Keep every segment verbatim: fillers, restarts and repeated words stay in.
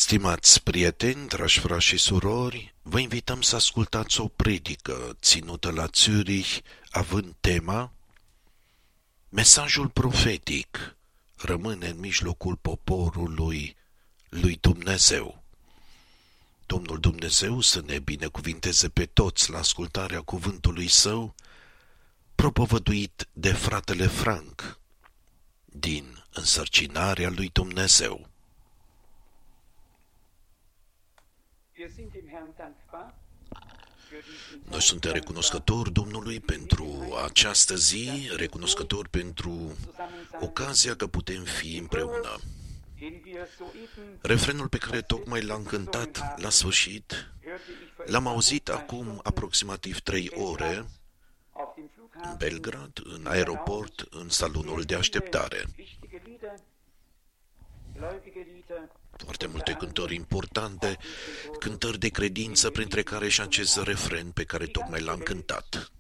Stimați prieteni, dragi frați și surori, vă invităm să ascultați o predică ținută la Zurich, având tema Mesajul profetic rămâne în mijlocul poporului lui Dumnezeu. Domnul Dumnezeu să ne binecuvinteze pe toți la ascultarea cuvântului Său, propovăduit de fratele Frank, din Însărcinarea lui Dumnezeu. Noi suntem recunoscători Domnului pentru această zi, recunoscători pentru ocazia că putem fi împreună. Refrenul pe care tocmai l-am cântat la sfârșit, l-am auzit acum aproximativ trei ore în Belgrad, în aeroport, în salonul de așteptare. Foarte multe cântări importante, cântări de credință, printre care și acest refren pe care tocmai l-am cântat.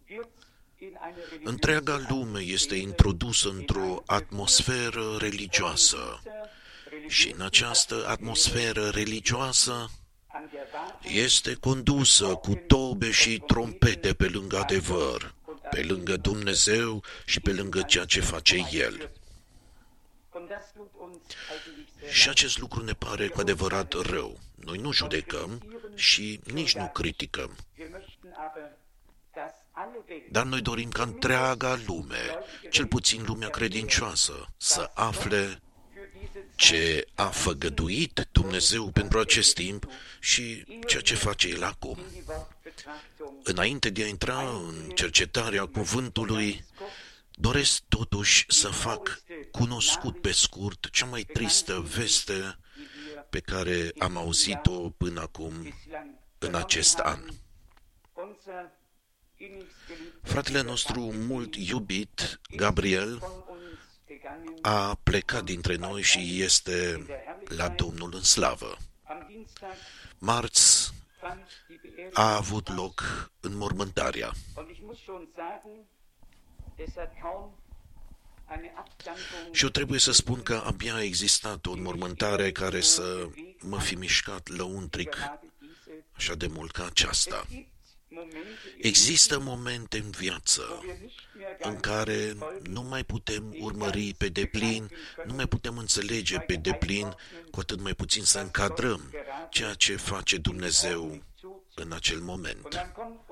Întreaga lume este introdusă într-o atmosferă religioasă și în această atmosferă religioasă este condusă cu tobe și trompete pe lângă adevăr, pe lângă Dumnezeu și pe lângă ceea ce face El. Și acest lucru ne pare cu adevărat rău. Noi nu judecăm și nici nu criticăm. Dar noi dorim ca întreaga lume, cel puțin lumea credincioasă, să afle ce a făgăduit Dumnezeu pentru acest timp și ceea ce face El acum. Înainte de a intra în cercetarea cuvântului, doresc totuși să fac cunoscut pe scurt cea mai tristă veste pe care am auzit-o până acum în acest an. Fratele nostru mult iubit, Gabriel, a plecat dintre noi și este la Domnul în slavă. Marți a avut loc înmormântarea. Și eu trebuie să spun că abia a existat o înmormântare care să mă fi mișcat lăuntric așa de mult ca aceasta. Există momente în viață în care nu mai putem urmări pe deplin, nu mai putem înțelege pe deplin, cu atât mai puțin să încadrăm ceea ce face Dumnezeu în acel moment.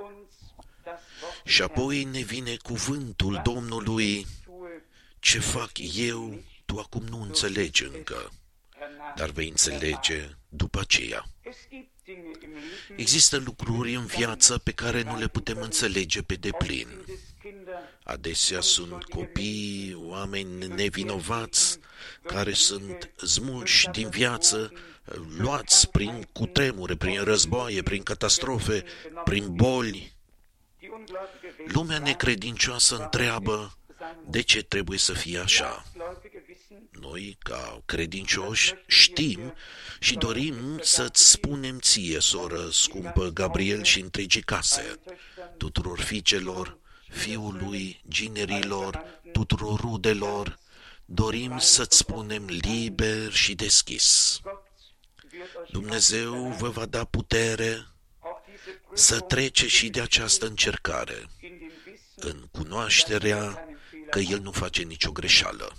Și apoi ne vine cuvântul Domnului: ce fac eu, tu acum nu înțelegi încă, dar vei înțelege după aceea. Există lucruri în viață pe care nu le putem înțelege pe deplin. Adesea sunt copii, oameni nevinovați, care sunt smulși din viață, luați prin cutremure, prin războaie, prin catastrofe, prin boli. Lumea necredincioasă întreabă de ce trebuie să fie așa. Noi, ca credincioși, știm și dorim să-ți spunem ție, soră scumpă Gabriel, și întregii case, tuturor fiicelor, fiului, ginerilor, tuturor rudelor, dorim să-ți spunem liber și deschis. Dumnezeu vă va da putere să trece și de această încercare, în cunoașterea că El nu face nicio greșeală.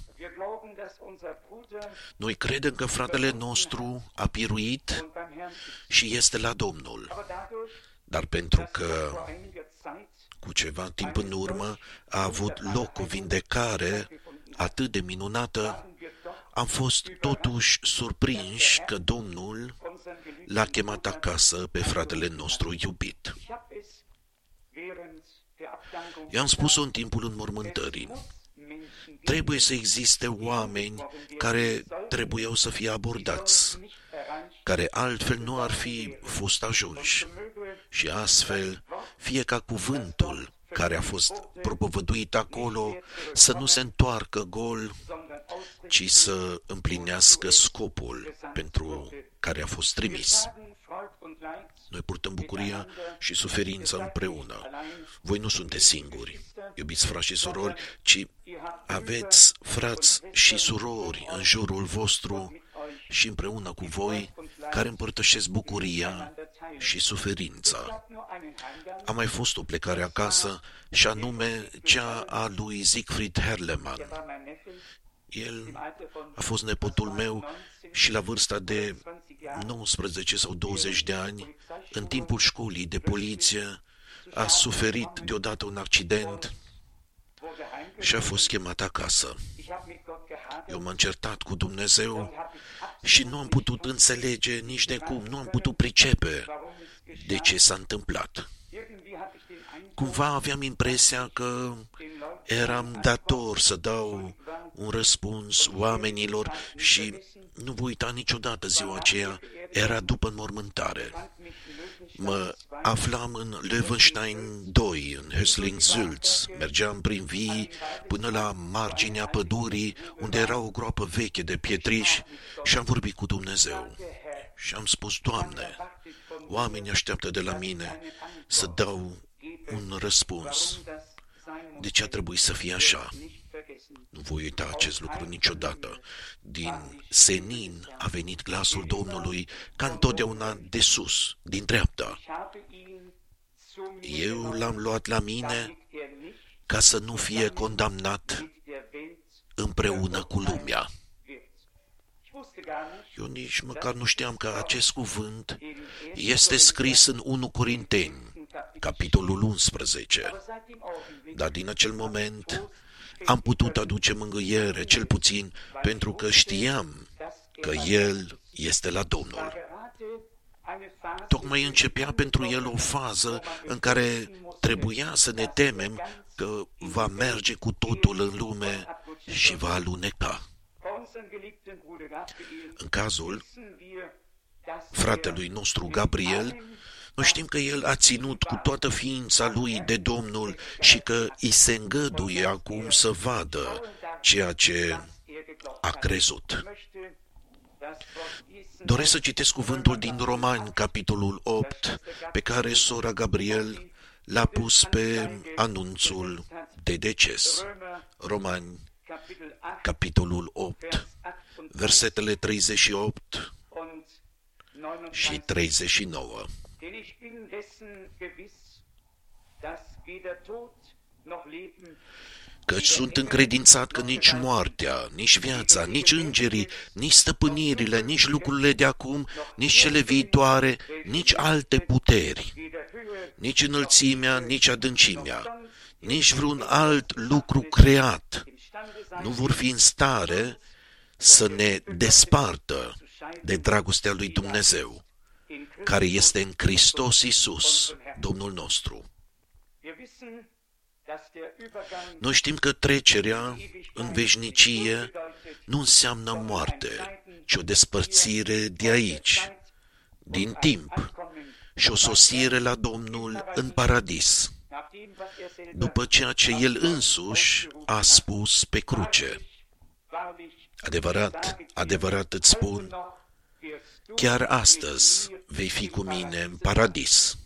Noi credem că fratele nostru a biruit și este la Domnul, dar pentru că cu ceva timp în urmă a avut loc o vindecare atât de minunată, am fost totuși surprinși că Domnul l-a chemat acasă pe fratele nostru iubit. I-am spus-o în timpul înmormântării. Trebuie să existe oameni care trebuiau să fie abordați, care altfel nu ar fi fost ajunși. Și astfel, fie ca cuvântul care a fost propovăduit acolo să nu se întoarcă gol, ci să împlinească scopul pentru care a fost trimis. Noi purtăm bucuria și suferința împreună. Voi nu sunteți singuri, iubiți frați și surori, ci aveți frați și surori în jurul vostru și împreună cu voi care împărtășesc bucuria și suferința. A mai fost o plecare acasă, și anume cea a lui Siegfried Herlemann. El a fost nepotul meu și la vârsta de nouăsprezece sau douăzeci de ani, în timpul școlii de poliție, a suferit deodată un accident și a fost chemat acasă. Eu m-am certat cu Dumnezeu și nu am putut înțelege nici de cum, nu am putut pricepe de ce s-a întâmplat. Cumva aveam impresia că eram dator să dau un răspuns oamenilor și nu voi uita niciodată ziua aceea, era după înmormântare. Mă aflam în Löwenstein doi, în Hösling-Sülz. Mergeam prin vii până la marginea pădurii, unde era o groapă veche de pietriș, și am vorbit cu Dumnezeu. Și am spus: Doamne, oamenii așteaptă de la mine să dau un răspuns. De ce a trebuit să fie așa? Nu voi uita acest lucru niciodată. Din senin a venit glasul Domnului, ca întotdeauna de sus, din dreapta. Eu l-am luat la mine ca să nu fie condamnat împreună cu lumea. Eu nici măcar nu știam că acest cuvânt este scris în întâi Corinteni, capitolul unsprezece. Dar din acel moment am putut aduce mângâiere, cel puțin pentru că știam că El este la Domnul. Tocmai începea pentru El o fază în care trebuia să ne temem că va merge cu totul în lume și va aluneca. În cazul fratelui nostru Gabriel, noi știm că el a ținut cu toată ființa lui de Domnul și că îi se îngăduie acum să vadă ceea ce a crezut. Doresc să citesc cuvântul din Romani, capitolul opt, pe care sora Gabriel l-a pus pe anunțul de deces. Romani, capitolul opt, versetele treizeci și opt și treizeci și nouă. Căci sunt încredințat că nici moartea, nici viața, nici îngerii, nici stăpânirile, nici lucrurile de acum, nici cele viitoare, nici alte puteri, nici înălțimea, nici adâncimea, nici vreun alt lucru creat nu vor fi în stare să ne despartă de dragostea lui Dumnezeu, care este în Hristos Iisus, Domnul nostru. Noi știm că trecerea în veșnicie nu înseamnă moarte, ci o despărțire de aici, din timp, și o sosire la Domnul în paradis, după ceea ce El însuși a spus pe cruce. Adevărat, adevărat îți spun, chiar astăzi vei fi cu mine în paradis.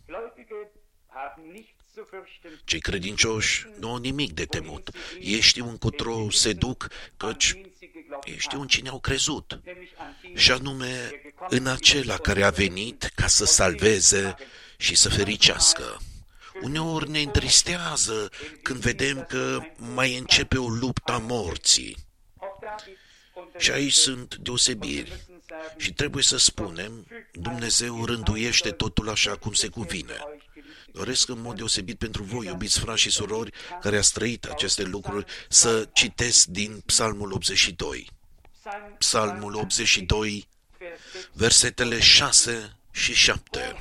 Cei credincioși nu au nimic de temut. Ei știu încotro se duc, căci ei știu în cine au crezut, și anume în acela care a venit ca să salveze și să fericească. Uneori ne întristează când vedem că mai începe o luptă a morții. Și aici sunt deosebiri. Și trebuie să spunem, Dumnezeu rânduiește totul așa cum se cuvine. Doresc în mod deosebit pentru voi, iubiți frați și surori, care ați trăit aceste lucruri, să citesc din Psalmul optzeci și doi. Psalmul optzeci și doi, versetele șase și șapte.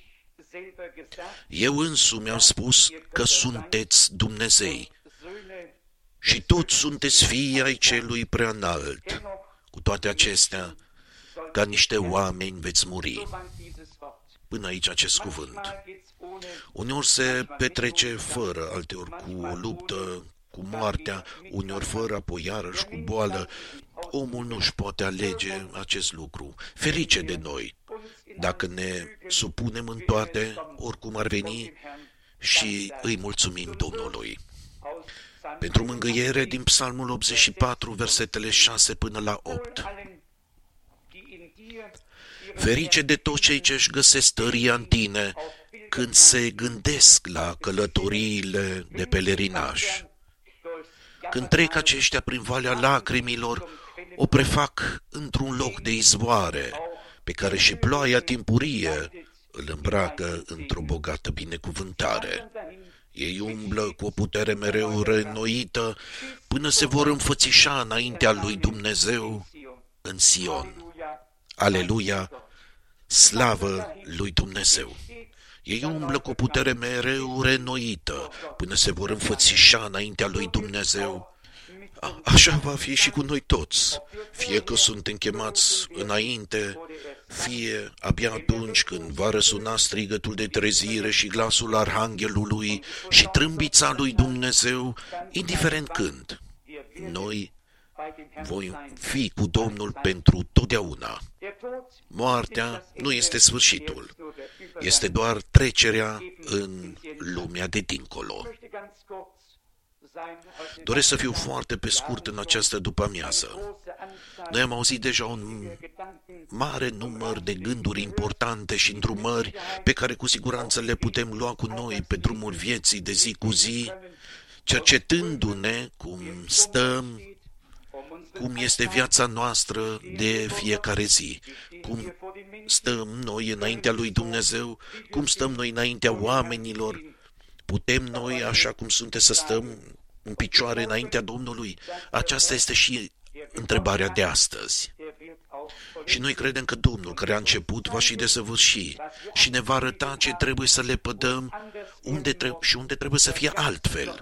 Eu însumi am spus că sunteți Dumnezei și toți sunteți fii ai celui preanalt. Cu toate acestea, ca niște oameni veți muri. Până aici acest cuvânt. Uneori se petrece fără, alteori cu o luptă, cu moartea, uneori fără, apoi iarăși cu boală. Omul nu își poate alege acest lucru. Ferice de noi, dacă ne supunem în toate, oricum ar veni, și îi mulțumim Domnului. Pentru mângâiere din Psalmul optzeci și patru, versetele șase până la opt. Ferice de toți cei ce își găsesc tăria în tine când se gândesc la călătoriile de pelerinaj. Când trec aceștia prin valea lacrimilor, o prefac într-un loc de izvoare, pe care și ploaia timpurie îl îmbracă într-o bogată binecuvântare. Ei umblă cu o putere mereu reînnoită până se vor înfățișa înaintea lui Dumnezeu în Sion. Aleluia! Slavă lui Dumnezeu! Ei umblă cu o putere mereu reînnoită până se vor înfățișa înaintea lui Dumnezeu. A, așa va fi și cu noi toți, fie că suntem chemați înainte, fie abia atunci când va răsuna strigătul de trezire și glasul arhanghelului și trâmbița lui Dumnezeu, indiferent când. Noi voi fi cu Domnul pentru totdeauna. Moartea nu este sfârșitul, este doar trecerea în lumea de dincolo. Doresc să fiu foarte pe scurt în această după-amiază. Noi am auzit deja un mare număr de gânduri importante și îndrumări pe care cu siguranță le putem lua cu noi pe drumul vieții de zi cu zi, cercetându-ne cum stăm, cum este viața noastră de fiecare zi, cum stăm noi înaintea lui Dumnezeu, cum stăm noi înaintea oamenilor. Putem noi, așa cum suntem, să stăm în picioare înaintea Domnului? Aceasta este și întrebarea de astăzi. Și noi credem că Domnul, care a început, va și desăvârși și ne va arăta ce trebuie să le pădăm unde trebuie și unde trebuie să fie altfel.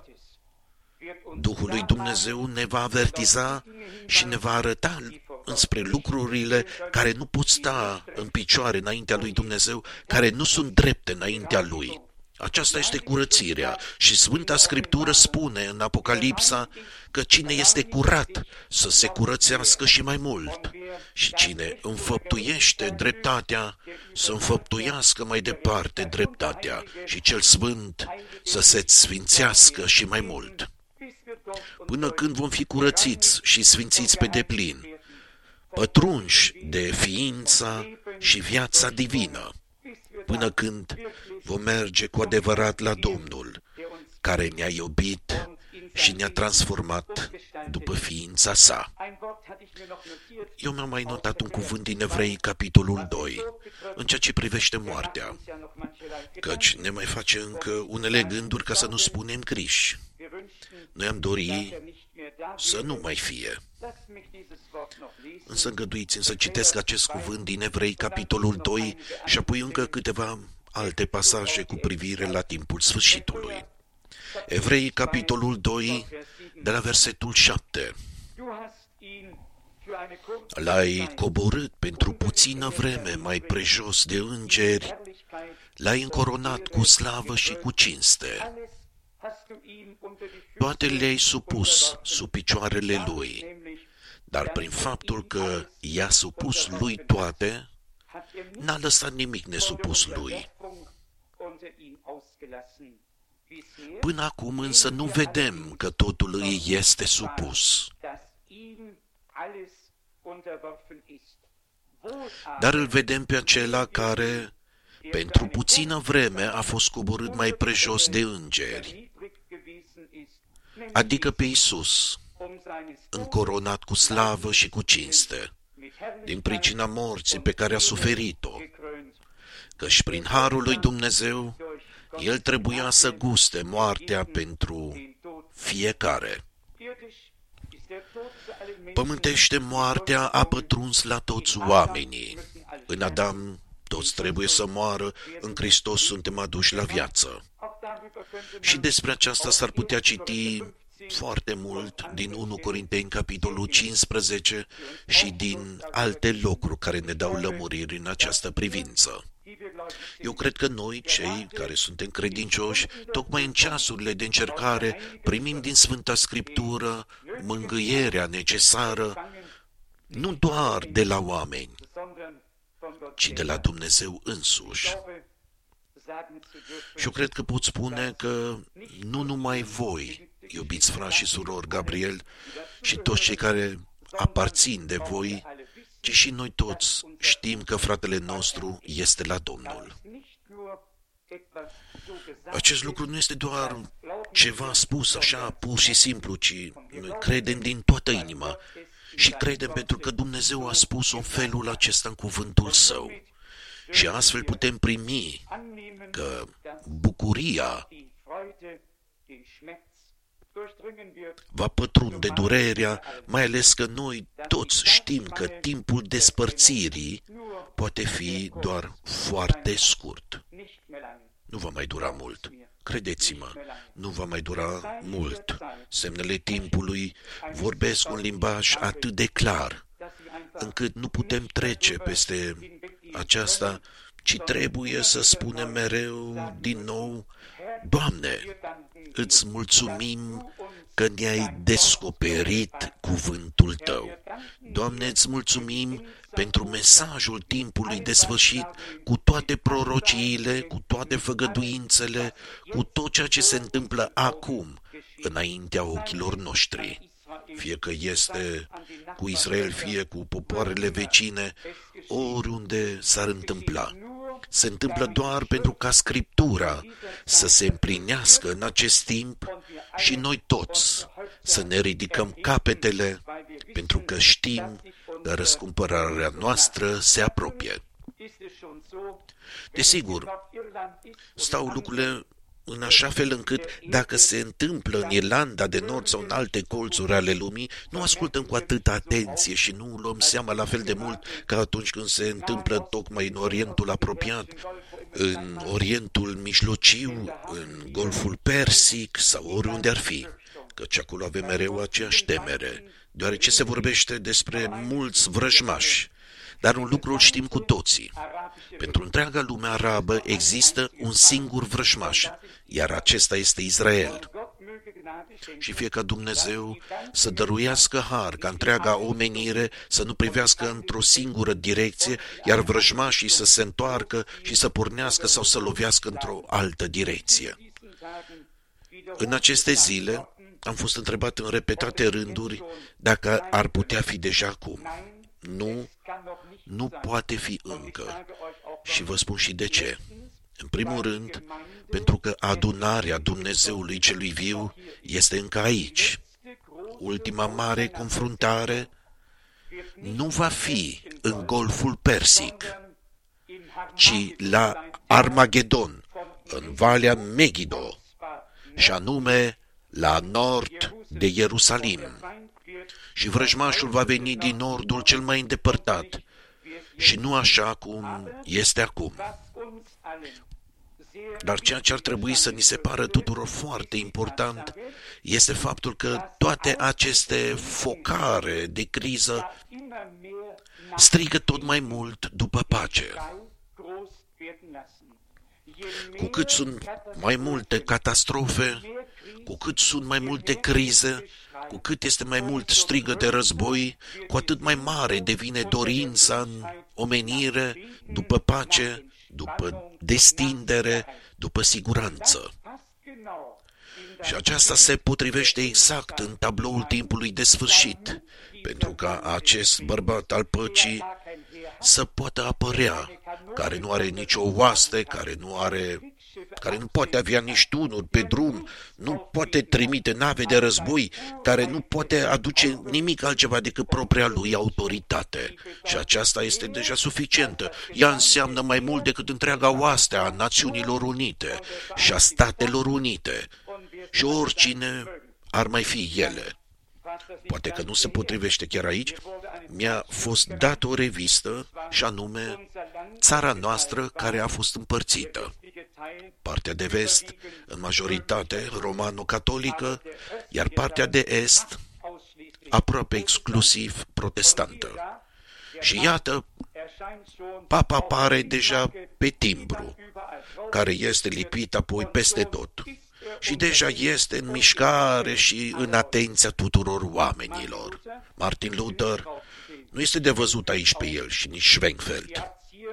Duhul lui Dumnezeu ne va avertiza și ne va arăta înspre lucrurile care nu pot sta în picioare înaintea lui Dumnezeu, care nu sunt drepte înaintea lui. Aceasta este curățirea și Sfânta Scriptură spune în Apocalipsa că cine este curat să se curățească și mai mult și cine înfăptuiește dreptatea să înfăptuiască mai departe dreptatea și cel sfânt să se sfințească și mai mult. Până când vom fi curățiți și sfințiți pe deplin, pătrunși de ființa și viața divină, până când vom merge cu adevărat la Domnul, care ne-a iubit și ne-a transformat după ființa sa. Eu mi-am mai notat un cuvânt din Evrei, capitolul doi, în ceea ce privește moartea, căci ne mai face încă unele gânduri, ca să nu spunem criși. Noi am dori să nu mai fie. Însă îngăduiți-mi să citesc acest cuvânt din Evrei, capitolul doi, și apoi încă câteva alte pasaje cu privire la timpul sfârșitului. Evrei, capitolul doi, de la versetul șapte. L-ai coborât pentru puțină vreme mai prejos de îngeri, l-ai încoronat cu slavă și cu cinste. Toate le-ai supus sub picioarele lui, dar prin faptul că i-a supus lui toate, n-a lăsat nimic nesupus lui. Până acum însă nu vedem că totul îi este supus. Dar îl vedem pe acela care, pentru puțină vreme, a fost coborât mai prejos de îngeri, adică pe Iisus, încoronat cu slavă și cu cinste, din pricina morții pe care a suferit-o, căci prin harul lui Dumnezeu, El trebuia să guste moartea pentru fiecare. Pământește moartea a pătruns la toți oamenii. În Adam toți trebuie să moară, în Hristos suntem aduși la viață. Și despre aceasta s-ar putea citi foarte mult din întâi Corinteni, capitolul cincisprezece, și din alte locuri care ne dau lămuriri în această privință. Eu cred că noi, cei care suntem credincioși, tocmai în ceasurile de încercare, primim din Sfânta Scriptură mângâierea necesară, nu doar de la oameni, ci de la Dumnezeu însuși. Și eu cred că pot spune că nu numai voi, iubiți frați și surori Gabriel, și toți cei care aparțin de voi, ci și noi toți știm că fratele nostru este la Domnul. Acest lucru nu este doar ceva spus așa pur și simplu, ci noi credem din toată inima și credem pentru că Dumnezeu a spus-o în felul acesta în cuvântul Său. Și astfel putem primi că bucuria va pătrunde durerea, mai ales că noi toți știm că timpul despărțirii poate fi doar foarte scurt. Nu va mai dura mult. Credeți-mă, nu va mai dura mult. Semnele timpului vorbesc un limbaj atât de clar, încât nu putem trece peste aceasta, ci trebuie să spunem mereu din nou: Doamne, îți mulțumim că ne-ai descoperit cuvântul Tău. Doamne, îți mulțumim pentru mesajul timpului de sfârșit, cu toate prorociile, cu toate făgăduințele, cu tot ceea ce se întâmplă acum, înaintea ochilor noștri. Fie că este cu Israel, fie cu popoarele vecine, oriunde s-ar întâmpla. Se întâmplă doar pentru ca Scriptura să se împlinească în acest timp și noi toți să ne ridicăm capetele, pentru că știm că răscumpărarea noastră se apropie. Desigur, stau lucrurile în așa fel încât, dacă se întâmplă în Irlanda de Nord sau în alte colțuri ale lumii, nu ascultăm cu atâta atenție și nu luăm seama la fel de mult ca atunci când se întâmplă tocmai în Orientul apropiat, în Orientul Mijlociu, în Golful Persic sau oriunde ar fi, căci acolo avem mereu aceeași temere, deoarece se vorbește despre mulți vrăjmași. Dar un lucru îl știm cu toții. Pentru întreaga lume arabă există un singur vrăjmaș, iar acesta este Israel. Și fie ca Dumnezeu să dăruiască har ca întreaga omenire să nu privească într-o singură direcție, iar vrăjmașii să se întoarcă și să pornească sau să lovească într-o altă direcție. În aceste zile am fost întrebat în repetate rânduri dacă ar putea fi deja acum. Nu, nu poate fi încă. Și vă spun și de ce. În primul rând, pentru că adunarea Dumnezeului celui viu este încă aici. Ultima mare confruntare nu va fi în Golful Persic, ci la Armagedon, în Valea Megiddo, și anume la nord de Ierusalim. Și vrăjmașul va veni din nordul cel mai îndepărtat și nu așa cum este acum. Dar ceea ce ar trebui să ni se pară tuturor foarte important este faptul că toate aceste focare de criză strigă tot mai mult după pace. Cu cât sunt mai multe catastrofe, cu cât sunt mai multe crize, cu cât este mai mult strigă de război, cu atât mai mare devine dorința în omenire după pace, după destindere, după siguranță. Și aceasta se potrivește exact în tabloul timpului de sfârșit, pentru ca acest bărbat al păcii să poată apărea, care nu are nicio oaste, care nu are, care nu poate avea nici tunuri pe drum, nu poate trimite nave de război, care nu poate aduce nimic altceva decât propria lui autoritate. Și aceasta este deja suficientă. Ea înseamnă mai mult decât întreaga oaste a Națiunilor Unite și a Statelor Unite. Și oricine ar mai fi ele. Poate că nu se potrivește chiar aici, mi-a fost dată o revistă, și anume țara noastră care a fost împărțită. Partea de vest, în majoritate romano-catolică, iar partea de est, aproape exclusiv protestantă. Și iată, papa apare deja pe timbru, care este lipit apoi peste tot. Și deja este în mișcare și în atenția tuturor oamenilor. Martin Luther nu este de văzut aici pe el și nici Schwenkfeld.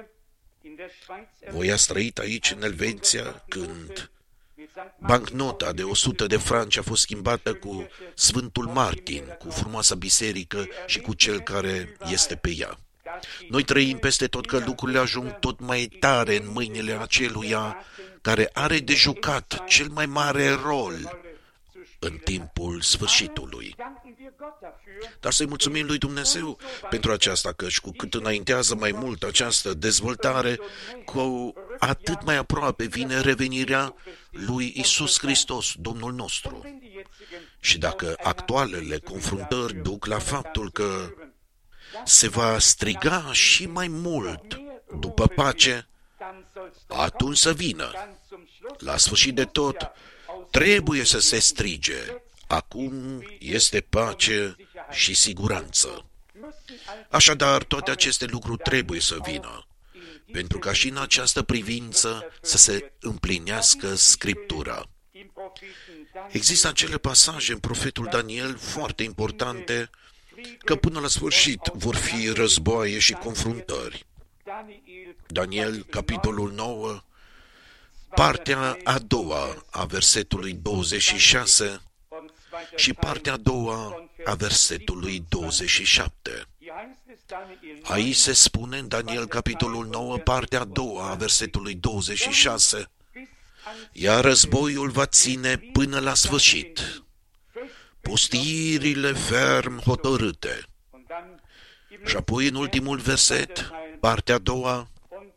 Voi ați trăit aici în Elveția când bancnota de o sută de franci a fost schimbată cu Sfântul Martin, cu frumoasa biserică și cu cel care este pe ea. Noi trăim peste tot că lucrurile ajung tot mai tare în mâinile aceluia care are de jucat cel mai mare rol în timpul sfârșitului. Dar să-i mulțumim lui Dumnezeu pentru aceasta, căci cu cât înaintează mai mult această dezvoltare, cu atât mai aproape vine revenirea lui Iisus Hristos, Domnul nostru. Și dacă actualele confruntări duc la faptul că se va striga și mai mult după pace, atunci să vină. La sfârșit de tot, trebuie să se strige: acum este pace și siguranță. Așadar, toate aceste lucruri trebuie să vină, pentru ca și în această privință să se împlinească Scriptura. Există acele pasaje în profetul Daniel foarte importante, că până la sfârșit vor fi războaie și confruntări. Daniel, capitolul nouă, partea a doua a versetului douăzeci și șase și partea a doua a versetului douăzeci și șapte. Aici se spune în Daniel, capitolul nouă, partea a doua a versetului douăzeci și șase: iar războiul va ține până la sfârșit, pustiirile ferm hotărâte. Și apoi în ultimul verset, partea a doua: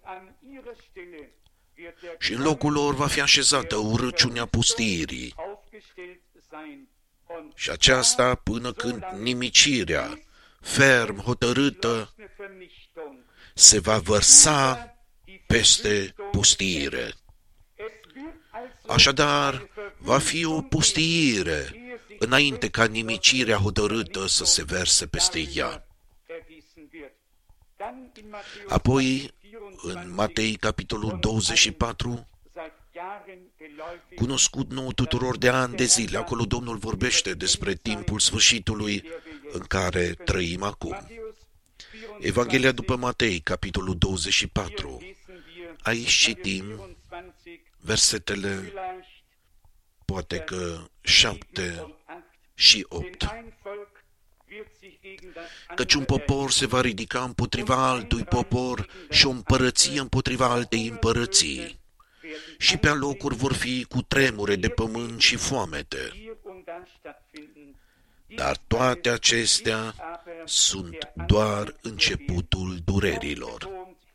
și în locul lor va fi așezată urăciunea pustiirii. Și aceasta până când nimicirea ferm hotărâtă se va vărsa peste pustiire. Așadar, va fi o pustiire înainte ca nimicirea hotărâtă să se verse peste ea. Apoi, în Matei, capitolul douăzeci și patru, cunoscut nou tuturor de ani de zile, acolo Domnul vorbește despre timpul sfârșitului în care trăim acum. Evanghelia după Matei, capitolul douăzeci și patru. Aici citim versetele, poate că șapte și opt. Căci un popor se va ridica împotriva altui popor și o împărăție împotriva altei împărății. Și pe alocuri vor fi cutremure de pământ și foamete. Dar toate acestea sunt doar începutul durerilor.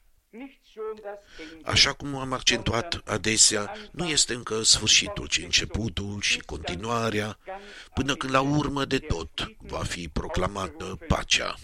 Așa cum am accentuat adesea, nu este încă sfârșitul, ci începutul și continuarea, până când la urmă de tot va fi proclamată pacea.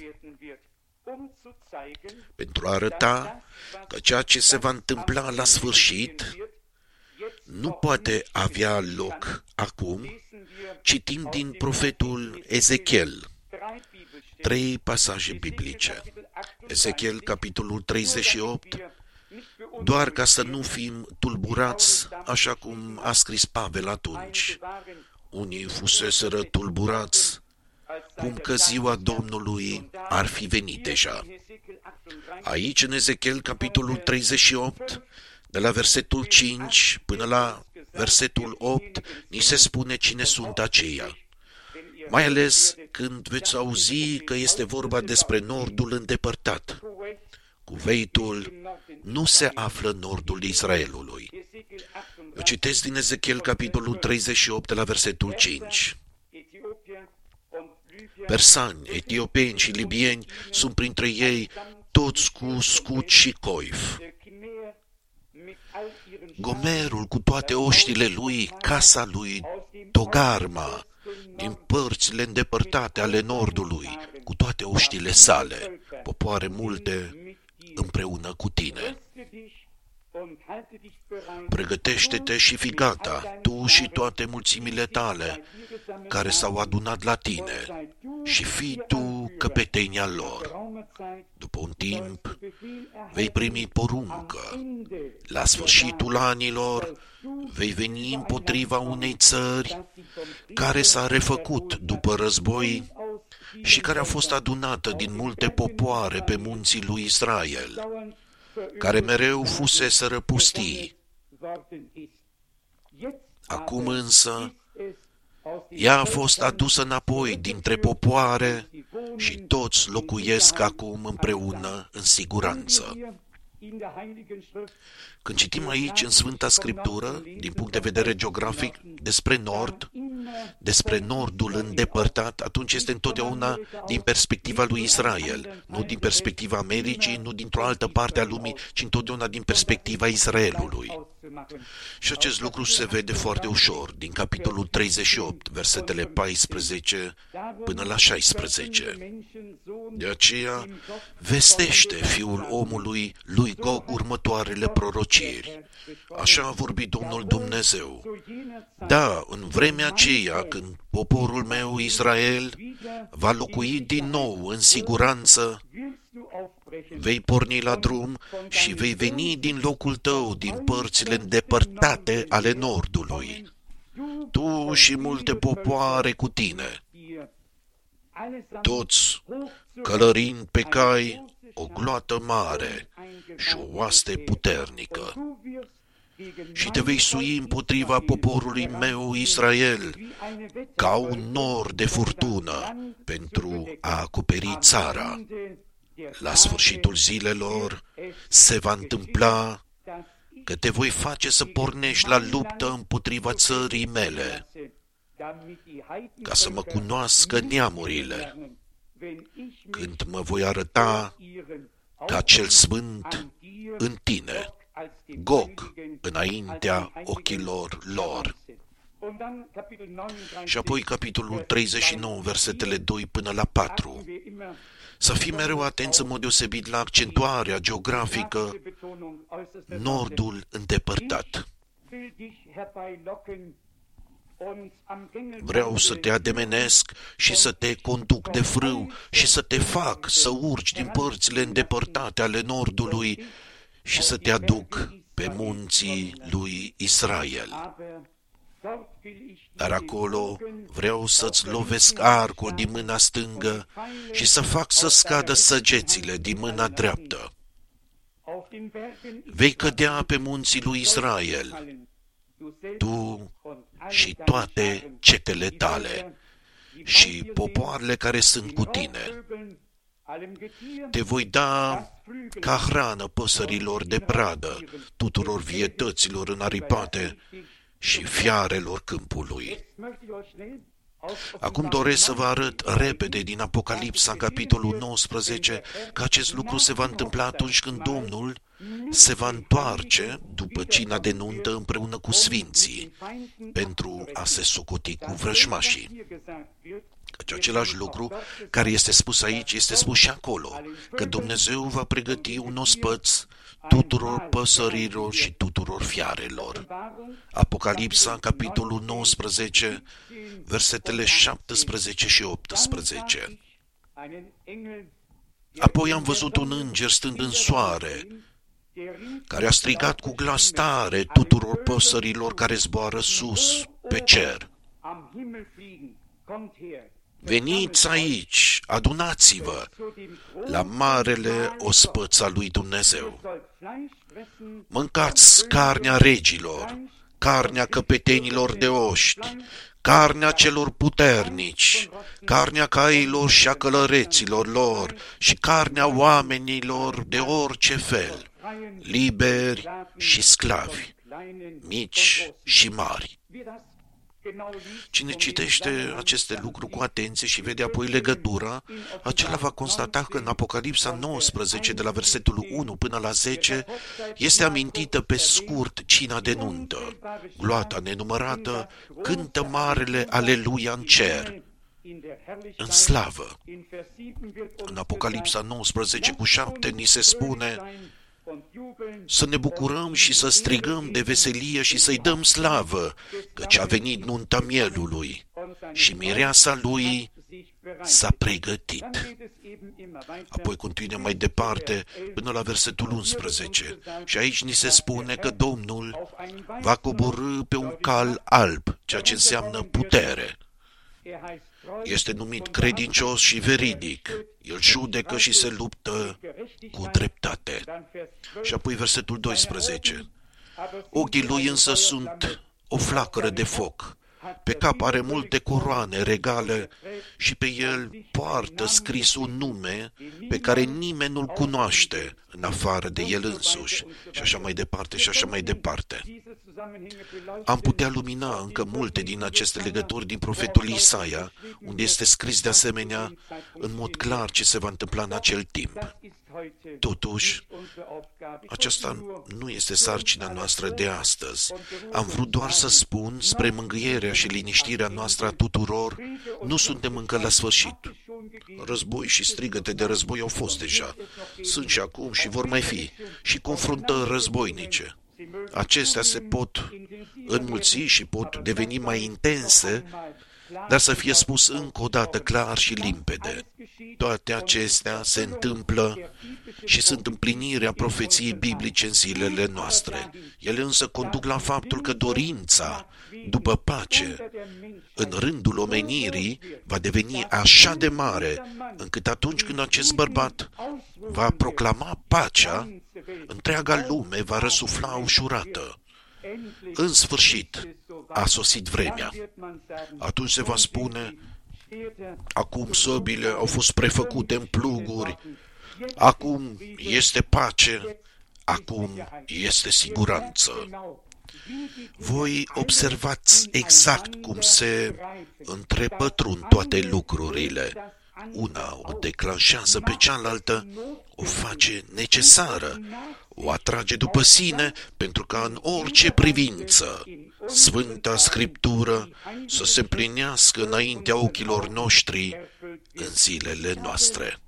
Pentru a arăta că ceea ce se va întâmpla la sfârșit nu poate avea loc acum, citim din profetul Ezechiel trei pasaje biblice. Ezechiel, capitolul treizeci și opt, doar ca să nu fim tulburați, așa cum a scris Pavel atunci. Unii fuseseră tulburați, cum că ziua Domnului ar fi venit deja. Aici, în Ezechiel, capitolul treizeci și opt, de la versetul cinci până la versetul opt, ni se spune cine sunt aceia. Mai ales când veți auzi că este vorba despre nordul îndepărtat. Cuveitul nu se află în nordul Israelului. Eu citesc din Ezechiel, capitolul treizeci și opt, de la versetul cinci. Persani, etiopeni și libieni sunt printre ei, toți cu scut și coif. Gomerul cu toate oștile lui, casa lui Togarma, din părțile îndepărtate ale nordului, cu toate oștile sale, popoare multe împreună cu tine. Pregătește-te și fii gata, tu și toate mulțimile tale, care s-au adunat la tine, și fii tu căpetenia lor. După un timp, vei primi poruncă. La sfârșitul anilor, vei veni împotriva unei țări care s-a refăcut după război și care a fost adunată din multe popoare pe munții lui Israel, care mereu fuseseră pustii. Acum însă Ea a fost adusă înapoi dintre popoare și toți locuiesc acum împreună în siguranță. Când citim aici în Sfânta Scriptură, din punct de vedere geografic, despre nord, despre nordul îndepărtat, atunci este întotdeauna din perspectiva lui Israel, nu din perspectiva Americii, nu dintr-o altă parte a lumii, ci întotdeauna din perspectiva Israelului. Și acest lucru se vede foarte ușor din capitolul treizeci și opt, versetele paisprezece până la șaisprezece. De aceea vestește Fiul omului lui Gog următoarele prorociri. Așa a vorbit Domnul Dumnezeu. Da, în vremea aceea când poporul meu Israel va locui din nou în siguranță, vei porni la drum și vei veni din locul tău, din părțile îndepărtate ale nordului, tu și multe popoare cu tine, toți călărind pe cai o gloată mare și o oaste puternică. Și te vei sui împotriva poporului meu Israel ca un nor de furtună pentru a acoperi țara. La sfârșitul zilelor se va întâmpla că te voi face să pornești la luptă împotriva țării mele, ca să mă cunoască neamurile, când mă voi arăta ca cel sfânt în tine, Gog, înaintea ochilor lor. Și apoi capitolul treizeci și nouă, versetele doi până la patru. Să fim mereu atenți în mod deosebit la accentuarea geografică, nordul îndepărtat. Vreau să te ademenesc și să te conduc de frâu și să te fac să urci din părțile îndepărtate ale nordului și să te aduc pe munții lui Israel. Dar acolo vreau să-ți lovesc arcul din mâna stângă și să fac să scadă săgețile din mâna dreaptă. Vei cădea pe munții lui Israel, tu și toate cetele tale și popoarele care sunt cu tine. Te voi da ca hrană păsărilor de pradă, tuturor vietăților înaripate și fiarelor câmpului. Acum doresc să vă arăt repede din Apocalipsa, capitolul nouăsprezece, că acest lucru se va întâmpla atunci când Domnul se va întoarce după cina de nuntă împreună cu sfinții pentru a se socoti cu vrăjmașii. Căci același lucru care este spus aici este spus și acolo, că Dumnezeu va pregăti un ospăț tuturor păsărilor și tuturor fiarelor. Apocalipsa, capitolul nouăsprezece, versetele șaptesprezece și optsprezece. Apoi am văzut un înger stând în soare, care a strigat cu glas tare tuturor păsărilor care zboară sus pe cer: veniți aici, adunați-vă la marele ospăț al lui Dumnezeu. Mâncați carnea regilor, carnea căpetenilor de oști, carnea celor puternici, carnea cailor și a călăreților lor și carnea oamenilor de orice fel, liberi și sclavi, mici și mari. Cine citește aceste lucruri cu atenție și vede apoi legătura, acela va constata că în Apocalipsa nouăsprezece, de la versetul unu până la zece, este amintită pe scurt cina de nuntă. Gloata nenumărată cântă marele aleluia în cer, în slavă. În Apocalipsa nouăsprezece cu șapte ni se spune să ne bucurăm și să strigăm de veselie și să-i dăm slavă, căci a venit nunta mielului și mireasa lui s-a pregătit. Apoi continuăm mai departe până la versetul unsprezece și aici ni se spune că Domnul va coborî pe un cal alb, ceea ce înseamnă putere. Este numit credincios și veridic. El judecă și se luptă cu dreptate. Și apoi versetul doisprezece. Ochii lui însă sunt o flacără de foc Pe cap are multe coroane regale și pe el poartă scris un nume pe care nimeni nu-l cunoaște în afară de el însuși, și așa mai departe, și așa mai departe. Am putea lumina încă multe din aceste legături din profetul Isaia, unde este scris de asemenea în mod clar ce se va întâmpla în acel timp. Totuși, aceasta nu este sarcina noastră de astăzi. Am vrut doar să spun, spre mângâierea și liniștirea noastră a tuturor, nu suntem încă la sfârșit. Război și strigăte de război au fost deja. Sunt și acum și vor mai fi. Și confruntări războinice. Acestea se pot înmulți și pot deveni mai intense, dar să fie spus încă o dată clar și limpede. Toate acestea se întâmplă și sunt împlinirea profeției biblice în zilele noastre. Ele însă conduc la faptul că dorința după pace în rândul omenirii va deveni așa de mare, încât atunci când acest bărbat va proclama pacea, întreaga lume va răsufla ușurată. În sfârșit, a sosit vremea. Atunci se va spune, acum săbile au fost prefăcute în pluguri, acum este pace, acum este siguranță. Voi observați exact cum se întrepătrund toate lucrurile. Una o declanșează pe cealaltă, o face necesară, o atrage după sine, pentru ca în orice privință Sfânta Scriptură să se împlinească înaintea ochilor noștri în zilele noastre.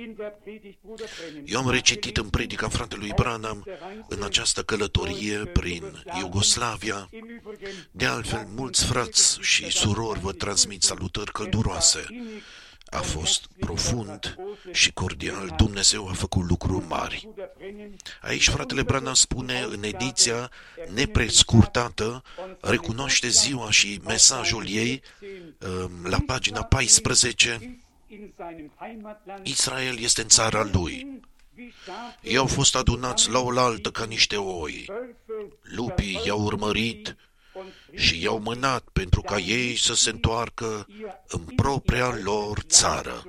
Eu am recitit în predica fratelui Branham în această călătorie prin Iugoslavia. De altfel, mulți frați și surori vă transmit salutări călduroase. A fost profund și cordial. Dumnezeu a făcut lucruri mari. Aici fratele Branham spune în ediția neprescurtată, recunoaște ziua și mesajul ei la pagina paisprezece. Israel este în țara lui. Ei au fost adunați la oaltă ca niște oi. Lupii i-au urmărit și i-au mânat pentru ca ei să se întoarcă în propria lor țară,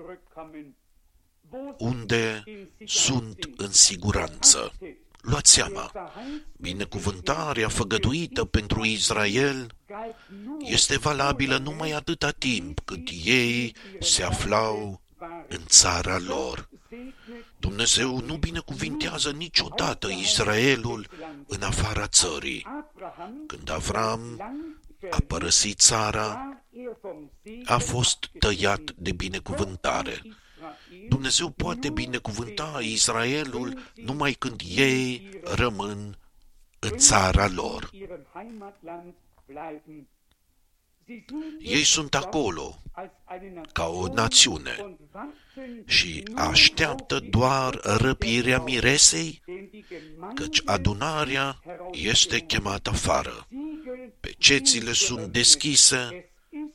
unde sunt în siguranță. Luați seama, binecuvântarea făgăduită pentru Israel este valabilă numai atâta timp cât ei se aflau în țara lor. Dumnezeu nu binecuvintează niciodată Israelul în afara țării. Când Avram a părăsit țara, a fost tăiat de binecuvântare. Dumnezeu poate binecuvânta Israelul numai când ei rămân în țara lor. Ei sunt acolo ca o națiune și așteaptă doar răpirea miresei, căci adunarea este chemată afară. Pecețile sunt deschise,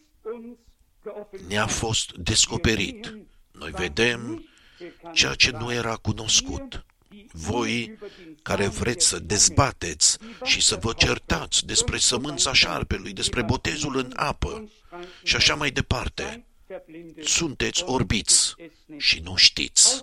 ne-a fost descoperit. Noi vedem ceea ce nu era cunoscut. Voi care vreți să dezbateți și să vă certați despre sămânța șarpelui, despre botezul în apă și așa mai departe, sunteți orbiți și nu știți.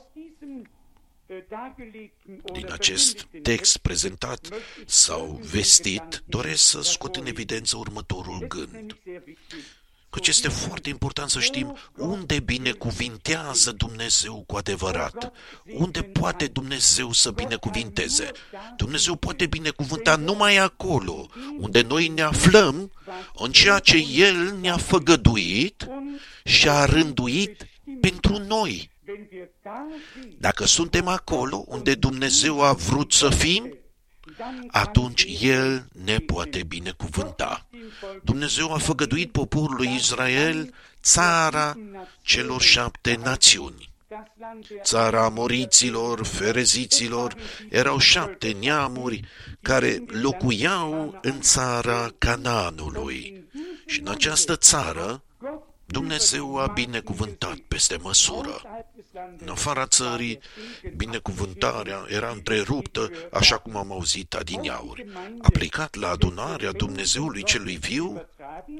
Din acest text prezentat sau vestit, doresc să scot în evidență următorul gând. Căci este foarte important să știm unde binecuvintează Dumnezeu cu adevărat. Unde poate Dumnezeu să binecuvinteze? Dumnezeu poate binecuvânta numai acolo, unde noi ne aflăm, în ceea ce El ne-a făgăduit și a rânduit pentru noi. Dacă suntem acolo unde Dumnezeu a vrut să fim, atunci El ne poate binecuvânta. Dumnezeu a făgăduit poporului Israel țara celor șapte națiuni. Țara amoriților, fereziților, erau șapte neamuri care locuiau în țara Canaanului. Și în această țară, Dumnezeu a binecuvântat peste măsură. În afara țării, binecuvântarea era întreruptă, așa cum am auzit adineauri. Aplicat la adunarea Dumnezeului celui viu,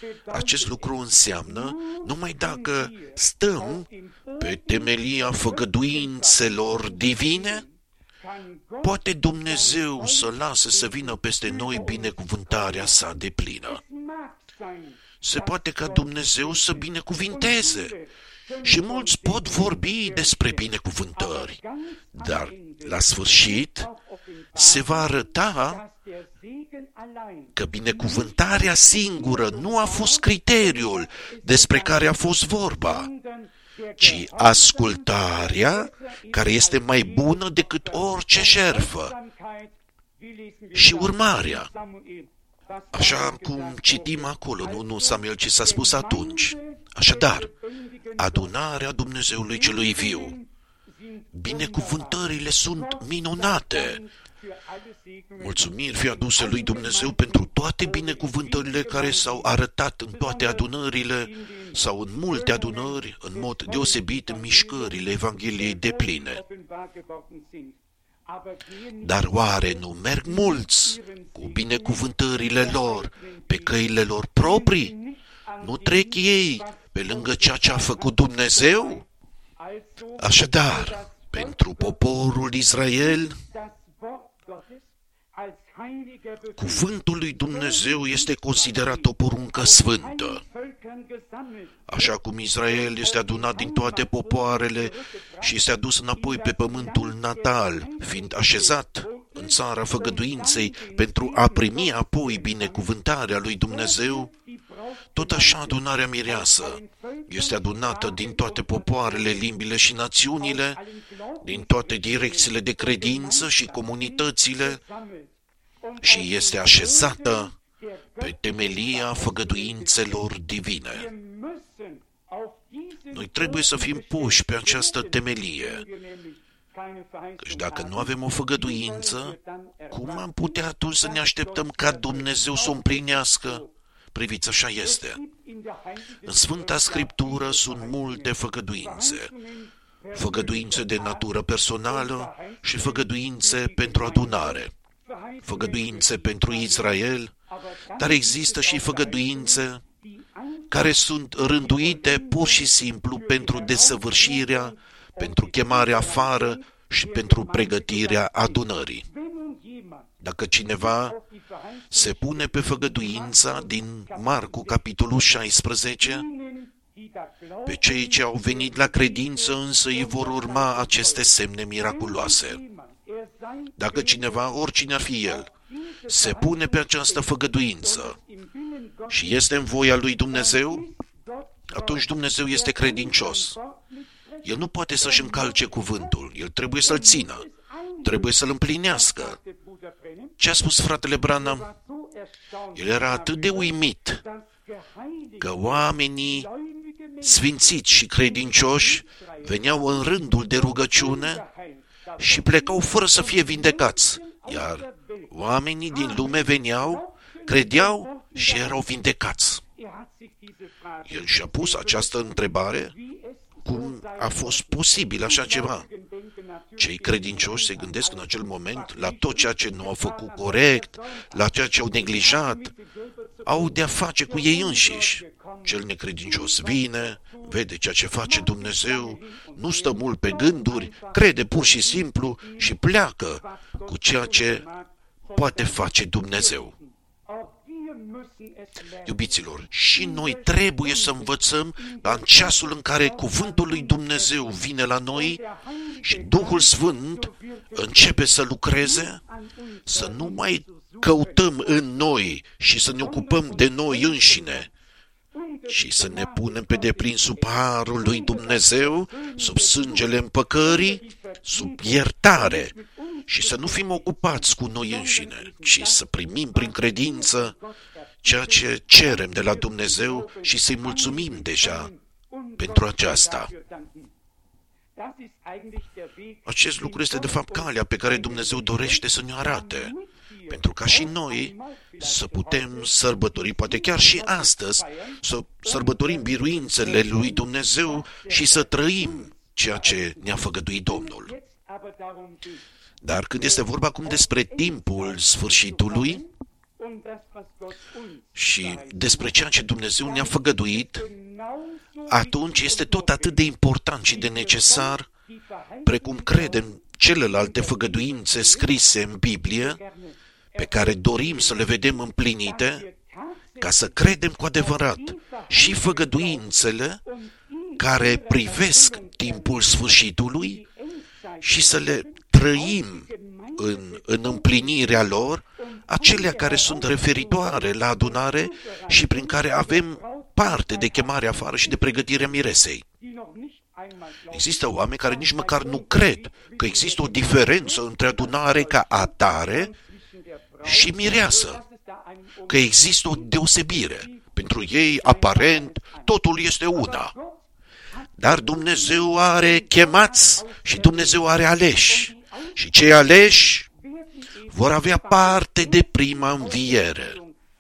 Acest lucru înseamnă numai dacă stăm pe temelia făgăduințelor divine, poate Dumnezeu să lase să vină peste noi binecuvântarea sa deplină. Se poate ca Dumnezeu să binecuvinteze și mulți pot vorbi despre binecuvântări, dar la sfârșit se va arăta că binecuvântarea singură nu a fost criteriul despre care a fost vorba, ci ascultarea care este mai bună decât orice jertfă și urmarea. Așa cum citim acolo, nu, nu Samuel, ce s-a spus atunci. Așadar, adunarea Dumnezeului celui viu. Binecuvântările sunt minunate. Mulțumiri fie aduse lui Dumnezeu pentru toate binecuvântările care s-au arătat în toate adunările sau în multe adunări, în mod deosebit în mișcările Evangheliei depline. Dar oare nu merg mulți cu binecuvântările lor pe căile lor proprii? Nu trec ei pe lângă ceea ce a făcut Dumnezeu? Așadar, pentru poporul Israel, cuvântul lui Dumnezeu este considerat o poruncă sfântă. Așa cum Israel este adunat din toate popoarele și este adus înapoi pe pământul natal, fiind așezat în țara făgăduinței pentru a primi apoi binecuvântarea lui Dumnezeu, tot așa adunarea mireasă este adunată din toate popoarele, limbile și națiunile, din toate direcțiile de credință și comunitățile, și este așezată pe temelia făgăduințelor divine. Noi trebuie să fim puși pe această temelie, căci dacă nu avem o făgăduință, cum am putea atunci să ne așteptăm ca Dumnezeu să o împlinească? Priviți, așa este. În Sfânta Scriptură sunt multe făgăduințe. Făgăduințe de natură personală și făgăduințe pentru adunare. Făgăduințe pentru Israel, dar există și făgăduințe care sunt rânduite pur și simplu pentru desăvârșirea, pentru chemarea afară și pentru pregătirea adunării. Dacă cineva se pune pe făgăduința din Marcu, capitolul șaisprezece, pe cei ce au venit la credință însă îi vor urma aceste semne miraculoase. Dacă cineva, oricine ar fi el, se pune pe această făgăduință și este în voia lui Dumnezeu, atunci Dumnezeu este credincios. El nu poate să-și încalce cuvântul, el trebuie să-l țină, trebuie să-l împlinească. Ce a spus fratele Branham? El era atât de uimit că oamenii sfințiți și credincioși veneau în rândul de rugăciune și plecau fără să fie vindecați, iar oamenii din lume veneau, credeau și erau vindecați. El și-a pus această întrebare, cum a fost posibil așa ceva? Cei credincioși se gândesc în acel moment la tot ceea ce nu au făcut corect, la ceea ce au neglijat, au de-a face cu ei înșiși. Cel necredincios vine, vede ceea ce face Dumnezeu, nu stă mult pe gânduri, crede pur și simplu și pleacă cu ceea ce poate face Dumnezeu. Iubiților, și noi trebuie să învățăm ca în ceasul în care cuvântul lui Dumnezeu vine la noi și Duhul Sfânt începe să lucreze, să nu mai căutăm în noi și să ne ocupăm de noi înșine, și să ne punem pe deplin sub harul lui Dumnezeu, sub sângele împăcării, sub iertare, și să nu fim ocupați cu noi înșine, ci să primim prin credință ceea ce cerem de la Dumnezeu și să-i mulțumim deja pentru aceasta. Acest lucru este de fapt calea pe care Dumnezeu dorește să ne arate, pentru ca și noi să putem sărbători, poate chiar și astăzi, să sărbătorim biruințele lui Dumnezeu și să trăim ceea ce ne-a făgăduit Domnul. Dar când este vorba acum despre timpul sfârșitului, și despre ceea ce Dumnezeu ne-a făgăduit, atunci este tot atât de important și de necesar, precum credem celelalte făgăduințe scrise în Biblie, pe care dorim să le vedem împlinite, ca să credem cu adevărat și făgăduințele care privesc timpul sfârșitului și să le trăim în, în împlinirea lor, acelea care sunt referitoare la adunare și prin care avem parte de chemare afară și de pregătirea miresei. Există oameni care nici măcar nu cred că există o diferență între adunare ca atare și mireasă, că există o deosebire. Pentru ei, aparent, totul este una. Dar Dumnezeu are chemați și Dumnezeu are aleși. Și cei aleși vor avea parte de prima înviere.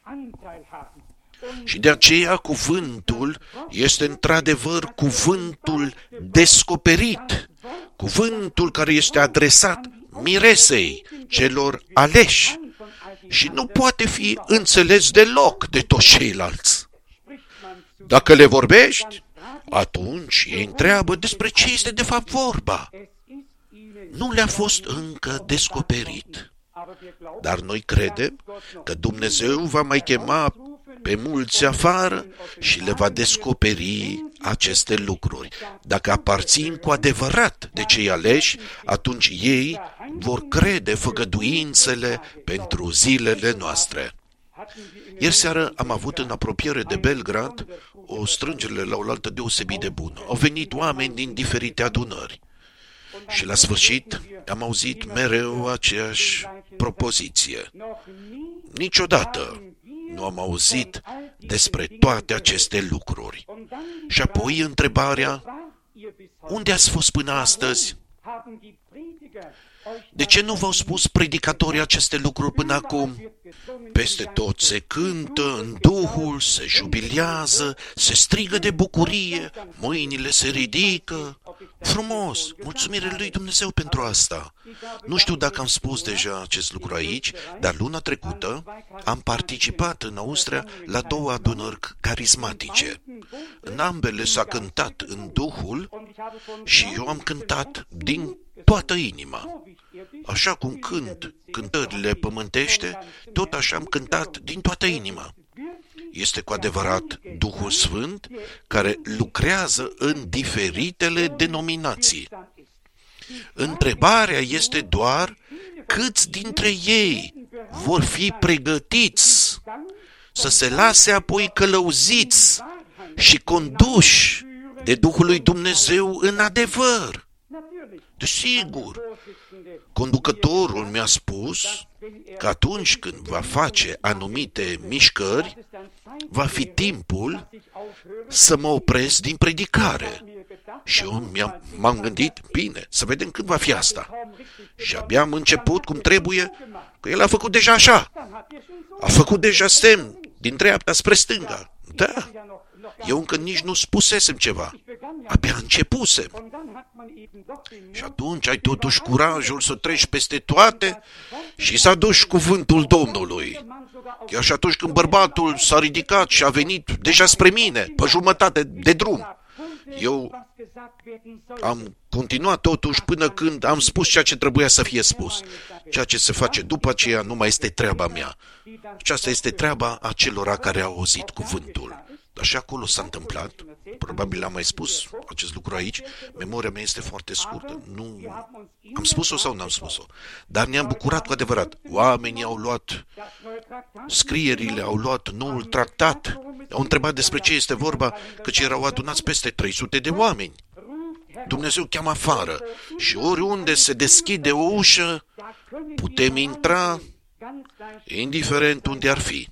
Și de aceea cuvântul este într-adevăr cuvântul descoperit, cuvântul care este adresat miresei, celor aleși, și nu poate fi înțeles deloc de toți ceilalți. Dacă le vorbești, atunci ei întreabă despre ce este de fapt vorba. Nu le-a fost încă descoperit. Dar noi credem că Dumnezeu va mai chema pe mulți afară și le va descoperi aceste lucruri. Dacă aparțin cu adevărat de cei aleși, atunci ei vor crede făgăduințele pentru zilele noastre. Ieri seară am avut în apropiere de Belgrad o strângere la oaltă deosebit de bună. Au venit oameni din diferite adunări. Și la sfârșit am auzit mereu aceeași propoziție. Niciodată nu am auzit despre toate aceste lucruri. Și apoi întrebarea, unde ați fost până astăzi? De ce nu v-au spus predicatorii aceste lucruri până acum? Peste tot se cântă în Duhul, se jubilează, se strigă de bucurie, mâinile se ridică. Frumos! Mulțumire lui Dumnezeu pentru asta. Nu știu dacă am spus deja acest lucru aici, dar luna trecută am participat în Austria la două adunări carismatice. În ambele s-a cântat în Duhul și eu am cântat din toată inima. Așa cum cânt cântările pământește, tot așa am cântat din toată inima. Este cu adevărat Duhul Sfânt care lucrează în diferitele denominații. Întrebarea este doar câți dintre ei vor fi pregătiți să se lase apoi călăuziți și conduși de Duhul lui Dumnezeu în adevăr. Desigur, conducătorul mi-a spus că atunci când va face anumite mișcări, va fi timpul să mă opresc din predicare. Și eu mi-am, m-am gândit, bine, să vedem când va fi asta. Și abia am început cum trebuie, că el a făcut deja așa. A făcut deja semn din dreapta spre stânga. Da, eu încă nici nu spusesem ceva. Abia începusem. Și atunci ai totuși curajul să treci peste toate și să aduci cuvântul Domnului. Chiar și atunci când bărbatul s-a ridicat și a venit deja spre mine, pe jumătate de drum, eu am continuat totuși până când am spus ceea ce trebuia să fie spus. Ceea ce se face după aceea nu mai este treaba mea. Aceasta este treaba acelora care au auzit cuvântul. Dar și acolo s-a întâmplat, probabil am mai spus acest lucru aici, memoria mea este foarte scurtă. Nu am spus-o sau n-am spus-o, dar ne-am bucurat cu adevărat. Oamenii au luat scrierile, au luat noul tractat, au întrebat despre ce este vorba, căci erau adunați peste trei sute de oameni. Dumnezeu cheamă afară și oriunde se deschide o ușă, putem intra, indiferent unde ar fi.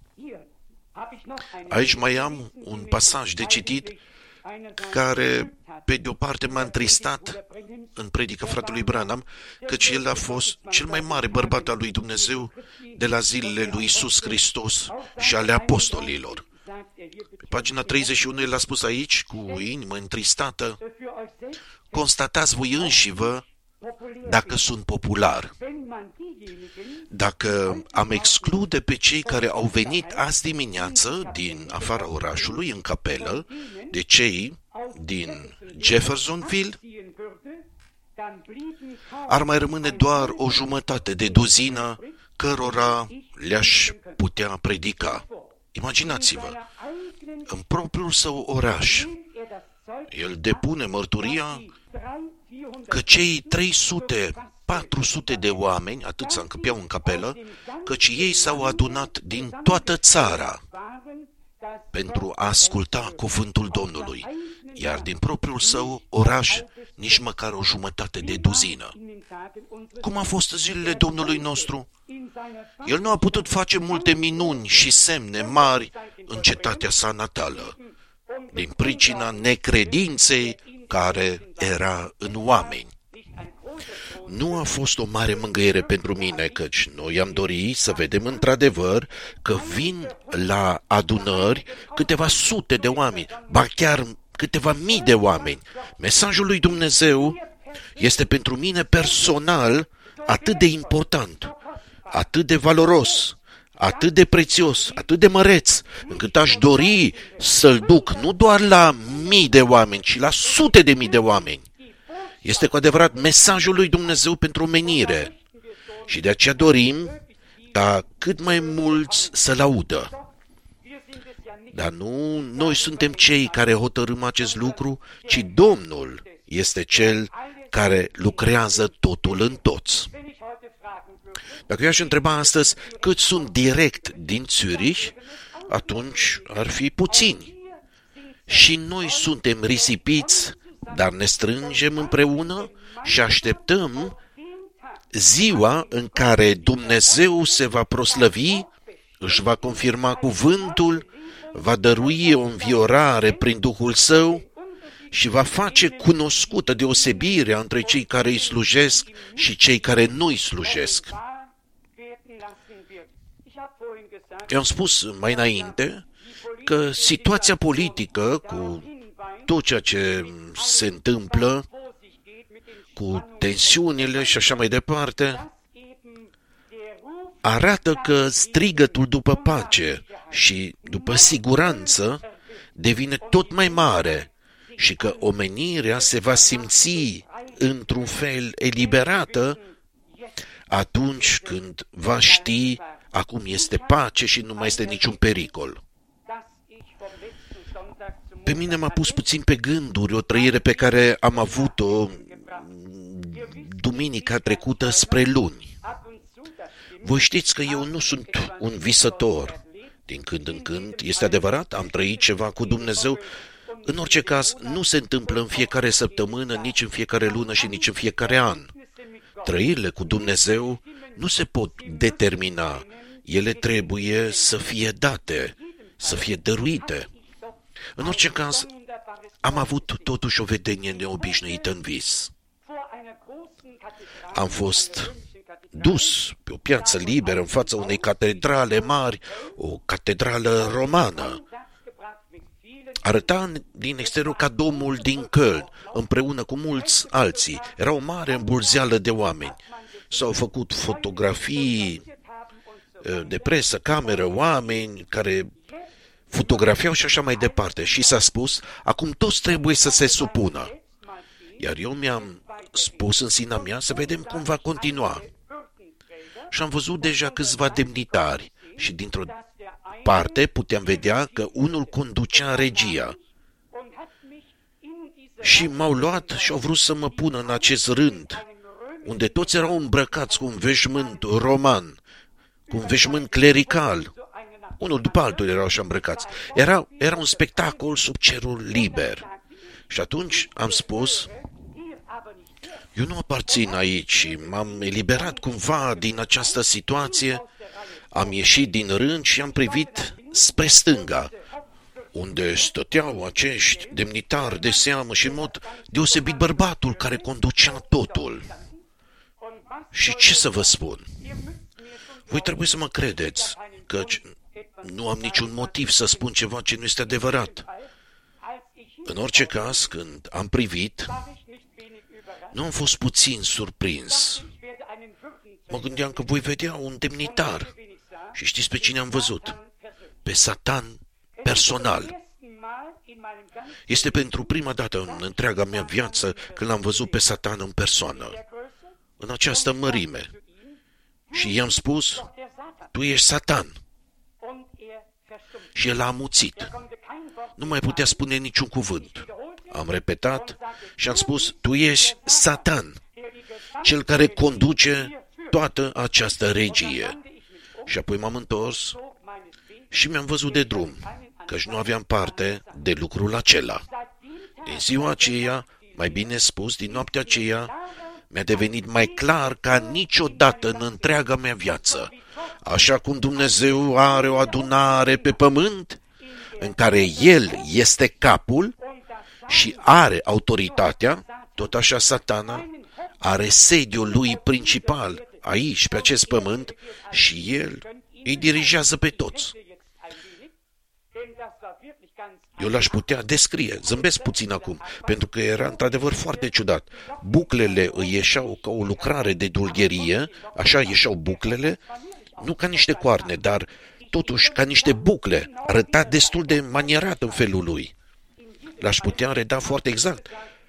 Aici mai am un pasaj de citit care, pe de o parte, m-a întristat în predica fratelui Branham, căci el a fost cel mai mare bărbat al lui Dumnezeu de la zilele lui Iisus Hristos și ale apostolilor. Pe pagina treizeci și unu el a spus aici, cu inimă întristată, constatați voi înșivă dacă sunt popular. Dacă am exclude pe cei care au venit azi dimineață din afara orașului în capelă, de cei din Jeffersonville, ar mai rămâne doar o jumătate de duzină cărora le-aș putea predica. Imaginați-vă, în propriul său oraș, el depune mărturia că cei trei sute patru sute de oameni, atât s-a încăpeau în capelă, căci ei s-au adunat din toată țara pentru a asculta cuvântul Domnului, iar din propriul său oraș nici măcar o jumătate de duzină. Cum a fost zilele Domnului nostru? El nu a putut face multe minuni și semne mari în cetatea sa natală, din pricina necredinței care era în oameni. Nu a fost o mare mângâiere pentru mine, căci noi am dorit să vedem într-adevăr că vin la adunări câteva sute de oameni, ba chiar câteva mii de oameni. Mesajul lui Dumnezeu este pentru mine personal atât de important, atât de valoros, atât de prețios, atât de măreț, încât aș dori să-l duc nu doar la mii de oameni, ci la sute de mii de oameni. Este cu adevărat mesajul lui Dumnezeu pentru omenire și de aceea dorim ca cât mai mulți să-l audă. Dar nu noi suntem cei care hotărâm acest lucru, ci Domnul este Cel care lucrează totul în toți. Dacă eu aș întreba astăzi cât sunt direct din Zürich, atunci ar fi puțini. Și noi suntem risipiți, dar ne strângem împreună și așteptăm ziua în care Dumnezeu se va proslăvi, își va confirma cuvântul, va dărui o înviorare prin Duhul Său și va face cunoscută deosebirea între cei care îi slujesc și cei care nu îi slujesc. Eu am spus mai înainte că situația politică, cu tot ceea ce se întâmplă, cu tensiunile și așa mai departe, arată că strigătul după pace și după siguranță devine tot mai mare și că omenirea se va simți într-un fel eliberată atunci când va ști acum este pace și nu mai este niciun pericol. Pe mine m-a pus puțin pe gânduri o trăire pe care am avut-o duminica trecută spre luni. Voi știți că eu nu sunt un visător. Din când în când, este adevărat, am trăit ceva cu Dumnezeu. În orice caz, nu se întâmplă în fiecare săptămână, nici în fiecare lună și nici în fiecare an. Trăirile cu Dumnezeu nu se pot determina. Ele trebuie să fie date, să fie dăruite. În orice caz, am avut totuși o vedenie neobișnuită în vis. Am fost dus pe o piață liberă în fața unei catedrale mari, o catedrală romană. Arăta din exterior ca domul din Köln, împreună cu mulți alții. Era o mare îmbulzeală de oameni. S-au făcut fotografii de presă, cameră, oameni care fotografiau și așa mai departe. Și s-a spus, acum toți trebuie să se supună. Iar eu mi-am spus în sinea mea să vedem cum va continua. Și am văzut deja câțiva demnitari și dintr-o parte puteam vedea că unul conducea regia. Și m-au luat și au vrut să mă pună în acest rând, unde toți erau îmbrăcați cu un veșmânt roman, cu un veșmânt clerical. Unul după altul erau așa îmbrăcați. Era, era un spectacol sub cerul liber. Și atunci am spus, eu nu aparțin aici și m-am eliberat cumva din această situație. Am ieșit din rând și am privit spre stânga, unde stăteau acești demnitari de seamă și în mod deosebit bărbatul care conducea totul. Și ce să vă spun? Voi trebuie să mă credeți, căci nu am niciun motiv să spun ceva ce nu este adevărat. În orice caz, când am privit, nu am fost puțin surprins. mă gândeam că voi vedea un demnitar. Și știți pe cine am văzut? Pe Satan personal. Este pentru prima dată în întreaga mea viață când l-am văzut pe Satan în persoană, în această mărime. Și i-am spus, tu ești Satan. Și el a amuțit. Nu mai putea spune niciun cuvânt. Am repetat și am spus, tu ești Satan, cel care conduce toată această regie. Și apoi m-am întors și mi-am văzut de drum, căci nu aveam parte de lucrul acela. Din ziua aceea, mai bine spus, din noaptea aceea, mi-a devenit mai clar ca niciodată în întreaga mea viață. Așa cum Dumnezeu are o adunare pe pământ, în care El este capul și are autoritatea, tot așa Satana are sediul lui principal aici, pe acest pământ, și El îi dirigează pe toți. Eu l-aș putea descrie, zâmbesc puțin acum, pentru că era într-adevăr foarte ciudat. Buclele îi ieșeau ca o lucrare de dulgherie, așa ieșeau buclele, nu ca niște coarne, dar totuși ca niște bucle, arăta destul de manierat în felul lui. L-aș putea reda foarte exact.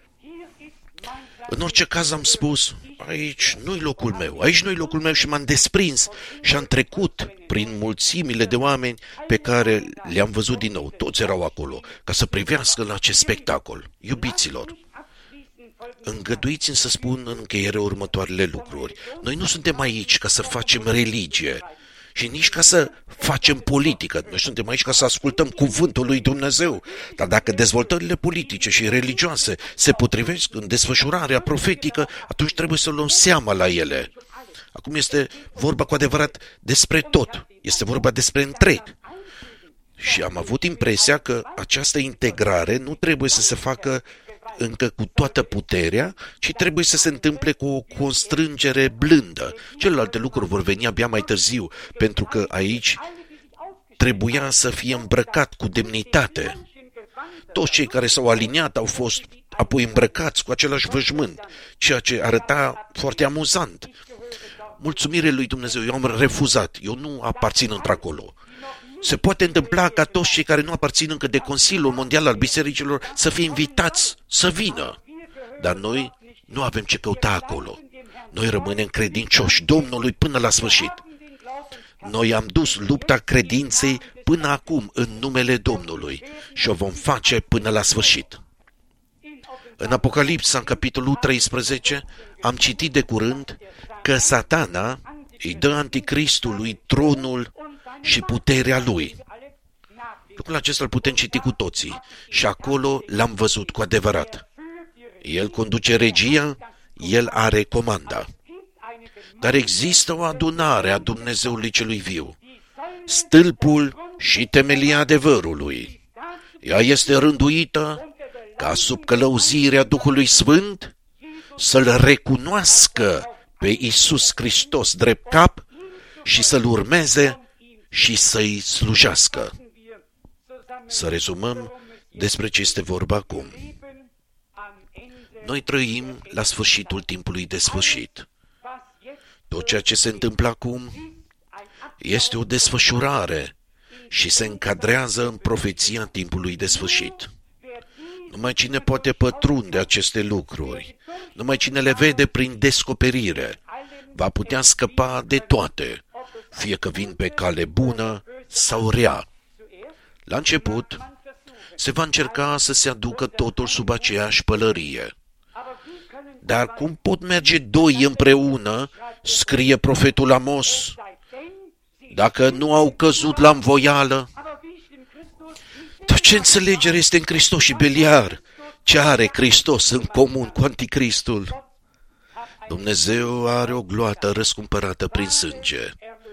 În orice caz am spus, aici nu-i locul meu, aici nu-i locul meu și m-am desprins și am trecut prin mulțimile de oameni pe care le-am văzut din nou. Toți erau acolo, ca să privească la acest spectacol. Iubiților, îngăduiți-mi să spun în încheiere următoarele lucruri. Noi nu suntem aici ca să facem religie și nici ca să facem politică. Noi suntem aici ca să ascultăm cuvântul lui Dumnezeu. Dar dacă dezvoltările politice și religioase se potrivesc în desfășurarea profetică, atunci trebuie să luăm seama la ele. Acum este vorba cu adevărat despre tot. Este vorba despre întreg. Și am avut impresia că această integrare nu trebuie să se facă încă cu toată puterea, ci trebuie să se întâmple cu o constrângere blândă. Celelalte lucruri vor veni abia mai târziu, pentru că aici trebuia să fie îmbrăcat cu demnitate. Toți cei care s-au aliniat au fost apoi îmbrăcați cu același văjmânt, ceea ce arăta foarte amuzant. Mulțumire lui Dumnezeu, eu am refuzat, eu nu aparțin într-acolo. Se poate întâmpla ca toți cei care nu aparțin încă de Consiliul Mondial al Bisericilor să fie invitați să vină. Dar noi nu avem ce căuta acolo. Noi rămânem credincioși Domnului până la sfârșit. Noi am dus lupta credinței până acum în numele Domnului și o vom face până la sfârșit. În Apocalipsa, în capitolul treisprezece, am citit de curând că Satana îi dă anticristului tronul și puterea lui. Lucrul acesta îl putem citi cu toții și acolo l-am văzut cu adevărat. El conduce regia, el are comanda. Dar există o adunare a Dumnezeului celui viu, stâlpul și temelia adevărului. Ea este rânduită ca sub călăuzirea Duhului Sfânt să-L recunoască pe Iisus Hristos drept cap și să-L urmeze și să-i slujească. Să rezumăm despre ce este vorba acum. Noi trăim la sfârșitul timpului de sfârșit. Tot ceea ce se întâmplă acum este o desfășurare și se încadrează în profeția timpului de sfârșit. Numai cine poate pătrunde aceste lucruri, numai cine le vede prin descoperire, va putea scăpa de toate, fie că vin pe cale bună sau rea. La început, se va încerca să se aducă totul sub aceeași pălărie. Dar cum pot merge doi împreună, scrie profetul Amos, dacă nu au căzut la învoială? Dar ce înțelegere este în Hristos și Beliar? Ce are Hristos în comun cu anticristul? Dumnezeu are o gloată răscumpărată prin sânge.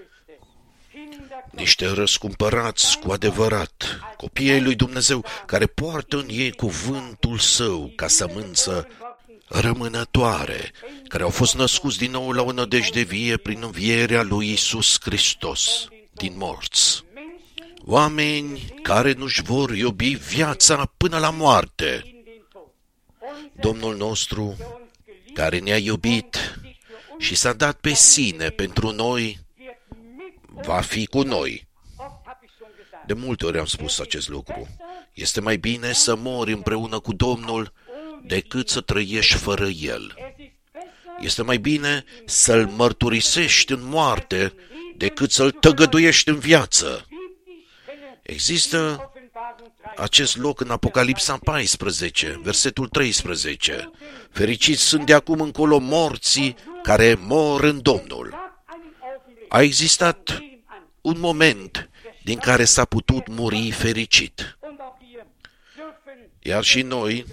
Niște răscumpărați cu adevărat, copiii lui Dumnezeu, care poartă în ei cuvântul său ca sămânță rămânătoare, care au fost născuți din nou la o nădejde vie prin învierea lui Iisus Hristos din morți. Oameni care nu-și vor iubi viața până la moarte. Domnul nostru, care ne-a iubit și s-a dat pe sine pentru noi, va fi cu noi. De multe ori am spus acest lucru. Este mai bine să mori împreună cu Domnul decât să trăiești fără El. Este mai bine să-L mărturisești în moarte decât să-L tăgăduiești în viață. Există acest loc în Apocalipsa paisprezece, versetul treisprezece. Fericiți sunt de acum încolo morții care mor în Domnul. A existat un moment din care s-a putut muri fericit. Iar și noi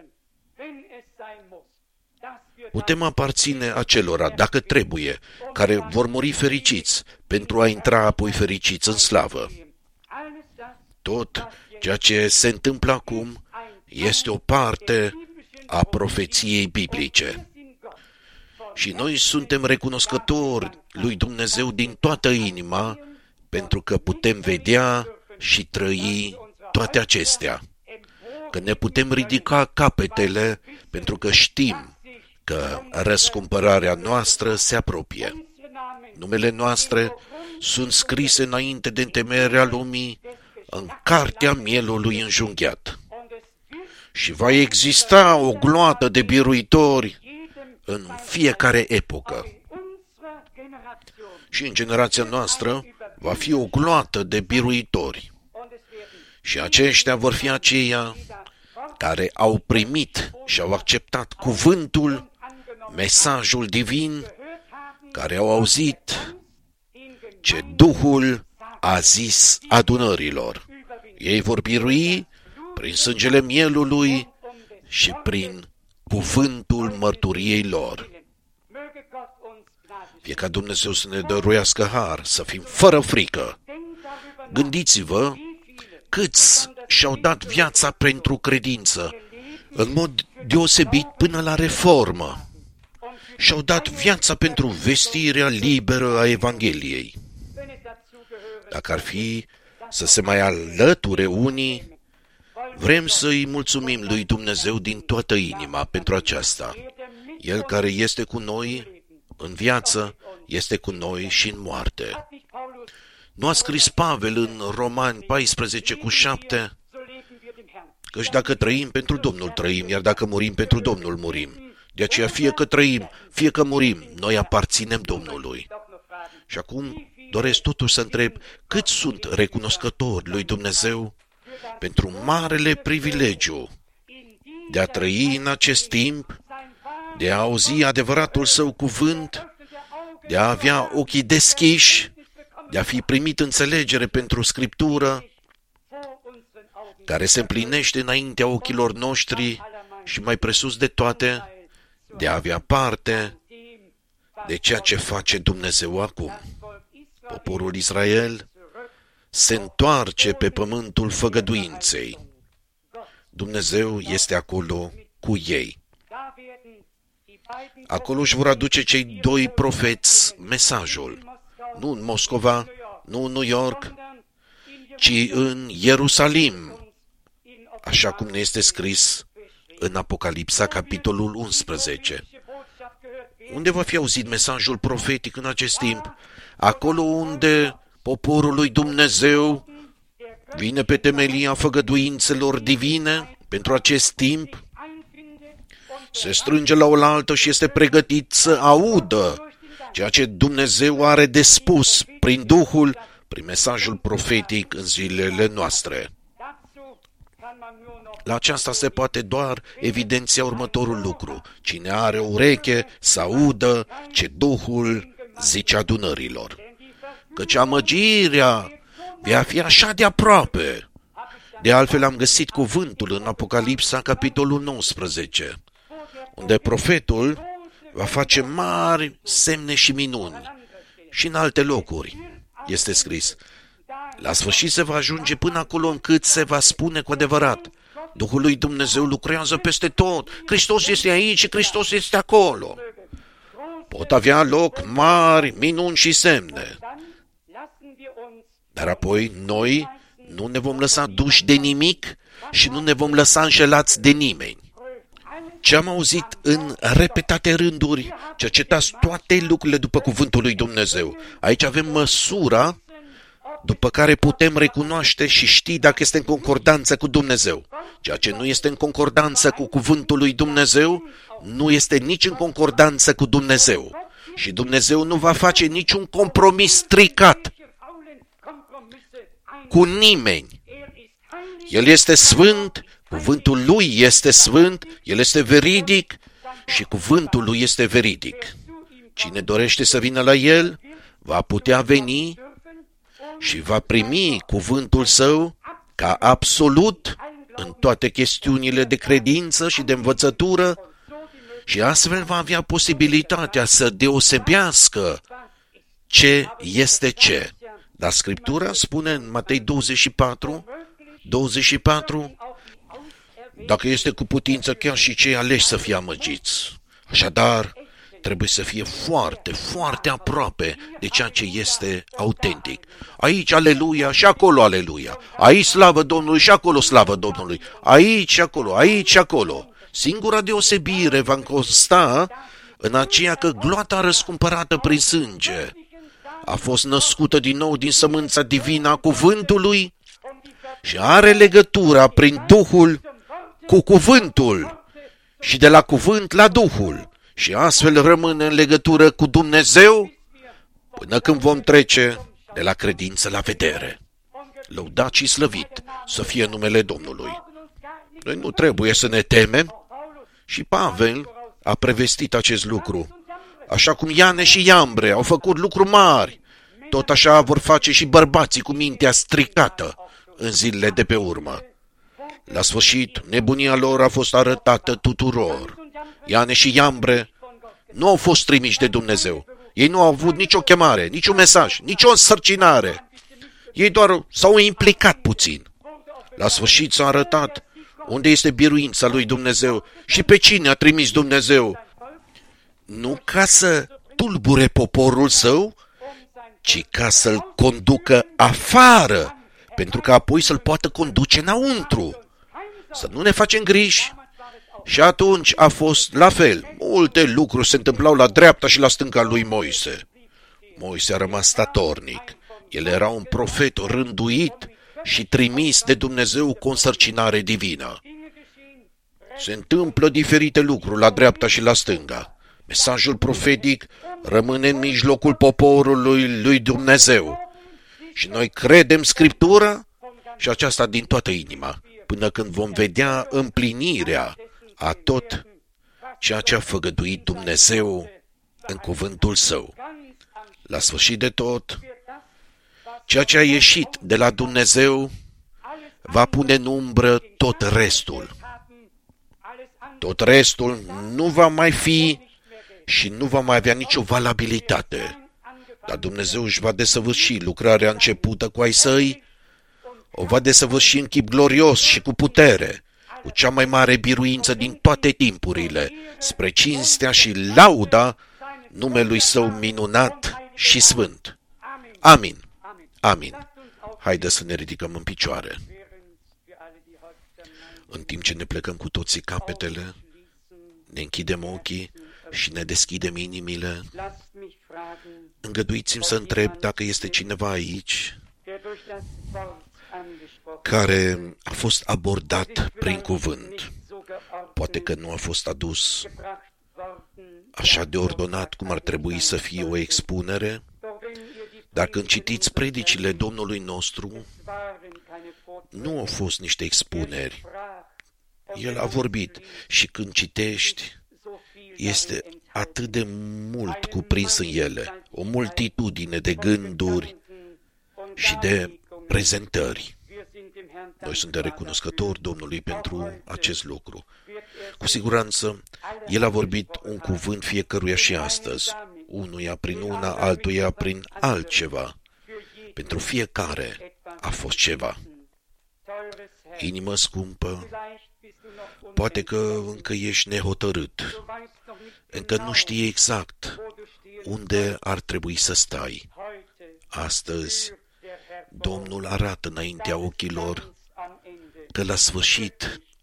putem aparține acelora, dacă trebuie, care vor muri fericiți pentru a intra apoi fericiți în slavă. Tot ceea ce se întâmplă acum este o parte a profeției biblice. Și noi suntem recunoscători lui Dumnezeu din toată inima pentru că putem vedea și trăi toate acestea. Că ne putem ridica capetele pentru că știm că răscumpărarea noastră se apropie. Numele noastre sunt scrise înainte de întemeierea lumii în cartea mielului înjunghiat. Și va exista o gloată de biruitori în fiecare epocă. Și în generația noastră va fi o gloată de biruitori. Și aceștia vor fi aceia care au primit și au acceptat cuvântul, mesajul divin, care au auzit ce Duhul a zis adunărilor. Ei vor birui prin sângele mielului și prin cuvântul mărturiei lor. Fie ca Dumnezeu să ne dăruiască har, să fim fără frică. Gândiți-vă câți și-au dat viața pentru credință, în mod deosebit până la reformă. Și-au dat viața pentru vestirea liberă a Evangheliei. Dacă ar fi să se mai alăture unii, vrem să-i mulțumim lui Dumnezeu din toată inima pentru aceasta. El care este cu noi în viață, este cu noi și în moarte. Nu a scris Pavel în Romani paisprezece cu șapte, căci dacă trăim pentru Domnul trăim, iar dacă murim pentru Domnul murim. De aceea fie că trăim, fie că murim, noi aparținem Domnului. Și acum doresc totuși să întreb, cât sunt recunoscători lui Dumnezeu pentru marele privilegiu de a trăi în acest timp, de a auzi adevăratul Său cuvânt, de a avea ochii deschiși, de a fi primit înțelegere pentru Scriptură, care se împlinește înaintea ochilor noștri și mai presus de toate, de a avea parte de ceea ce face Dumnezeu acum. Poporul Israel se întoarce pe pământul făgăduinței. Dumnezeu este acolo cu ei. Acolo își vor aduce cei doi profeți mesajul, nu în Moscova, nu în New York, ci în Ierusalim, așa cum ne este scris în Apocalipsa, capitolul unsprezece. Unde va fi auzit mesajul profetic în acest timp? Acolo unde poporul lui Dumnezeu vine pe temelia făgăduințelor divine pentru acest timp, se strânge la oaltă și este pregătit să audă ceea ce Dumnezeu are de spus prin Duhul, prin mesajul profetic în zilele noastre. La aceasta se poate doar evidenția următorul lucru. Cine are o ureche să audă ce Duhul zice adunărilor. Căci amăgirea va fi așa de aproape. De altfel am găsit cuvântul în Apocalipsa, capitolul nouăsprezece, unde profetul va face mari semne și minuni. Și în alte locuri este scris: la sfârșit se va ajunge până acolo încât se va spune cu adevărat: Duhul lui Dumnezeu lucrează peste tot. Hristos este aici și Hristos este acolo. Pot avea loc mari minuni și semne. Dar apoi noi nu ne vom lăsa duși de nimic și nu ne vom lăsa înșelați de nimeni, ce am auzit în repetate rânduri, cercetați toate lucrurile după cuvântul lui Dumnezeu. Aici avem măsura după care putem recunoaște și ști dacă este în concordanță cu Dumnezeu. Ceea ce nu este în concordanță cu cuvântul lui Dumnezeu, nu este nici în concordanță cu Dumnezeu. Și Dumnezeu nu va face niciun compromis stricat cu nimeni. El este sfânt, cuvântul lui este sfânt, el este veridic și cuvântul lui este veridic. Cine dorește să vină la el, va putea veni și va primi cuvântul său ca absolut în toate chestiunile de credință și de învățătură și astfel va avea posibilitatea să deosebească ce este ce. Dar Scriptura spune în Matei douăzeci și patru, douăzeci și patru, dacă este cu putință chiar și cei aleși să fie amăgiți. Așadar, trebuie să fie foarte, foarte aproape de ceea ce este autentic. Aici aleluia și acolo aleluia. Aici slavă Domnului și acolo slavă Domnului. Aici și acolo, aici și acolo. Singura deosebire va consta în aceea că gloata răscumpărată prin sânge a fost născută din nou din sămânța divină a cuvântului și are legătura prin Duhul cu cuvântul și de la cuvânt la Duhul și astfel rămâne în legătură cu Dumnezeu până când vom trece de la credință la vedere. Lăudat și slăvit să fie numele Domnului. Noi nu trebuie să ne temem și Pavel a prevestit acest lucru. Așa cum Iane și Iambre au făcut lucruri mari, tot așa vor face și bărbații cu mintea stricată în zilele de pe urmă. La sfârșit, nebunia lor a fost arătată tuturor. Iane și Iambre nu au fost trimiși de Dumnezeu. Ei nu au avut nicio chemare, niciun mesaj, nicio însărcinare. Ei doar s-au implicat puțin. La sfârșit s-a arătat unde este biruința lui Dumnezeu și pe cine a trimis Dumnezeu. Nu ca să tulbure poporul său, ci ca să-l conducă afară, pentru că apoi să-l poată conduce înăuntru. Să nu ne facem griji. Și atunci a fost la fel. Multe lucruri se întâmplau la dreapta și la stânga lui Moise. Moise a rămas statornic. El era un profet rânduit și trimis de Dumnezeu cu o însărcinare divină. Se întâmplă diferite lucruri la dreapta și la stânga. Mesajul profetic rămâne în mijlocul poporului lui Dumnezeu. Și noi credem Scriptura și aceasta din toată inima, până când vom vedea împlinirea a tot ceea ce a făgăduit Dumnezeu în cuvântul Său. La sfârșit de tot, ceea ce a ieșit de la Dumnezeu va pune în umbră tot restul. Tot restul nu va mai fi și nu va mai avea nicio valabilitate. Dar Dumnezeu își va desăvârși lucrarea începută cu ai Săi, o va desăvârși în chip glorios și cu putere, cu cea mai mare biruință din toate timpurile, spre cinstea și lauda numelui Său minunat și sfânt. Amin. Amin. Haideți să ne ridicăm în picioare. În timp ce ne plecăm cu toții capetele, ne închidem ochii și ne deschidem inimile, îngăduiți-mi să întreb dacă este cineva aici care a fost abordat prin cuvânt. Poate că nu a fost adus așa de ordonat cum ar trebui să fie o expunere, dar când citiți predicile Domnului nostru, nu au fost niște expuneri. El a vorbit și când citești, este atât de mult cuprins în ele, o multitudine de gânduri și de prezentări. Noi suntem recunoscători Domnului pentru acest lucru. Cu siguranță, El a vorbit un cuvânt fiecăruia și astăzi, unuia prin una, altuia prin altceva. Pentru fiecare a fost ceva. Inimă scumpă, poate că încă ești nehotărât, încă nu știi exact unde ar trebui să stai. Astăzi, Domnul arată înaintea ochilor că la sfârșit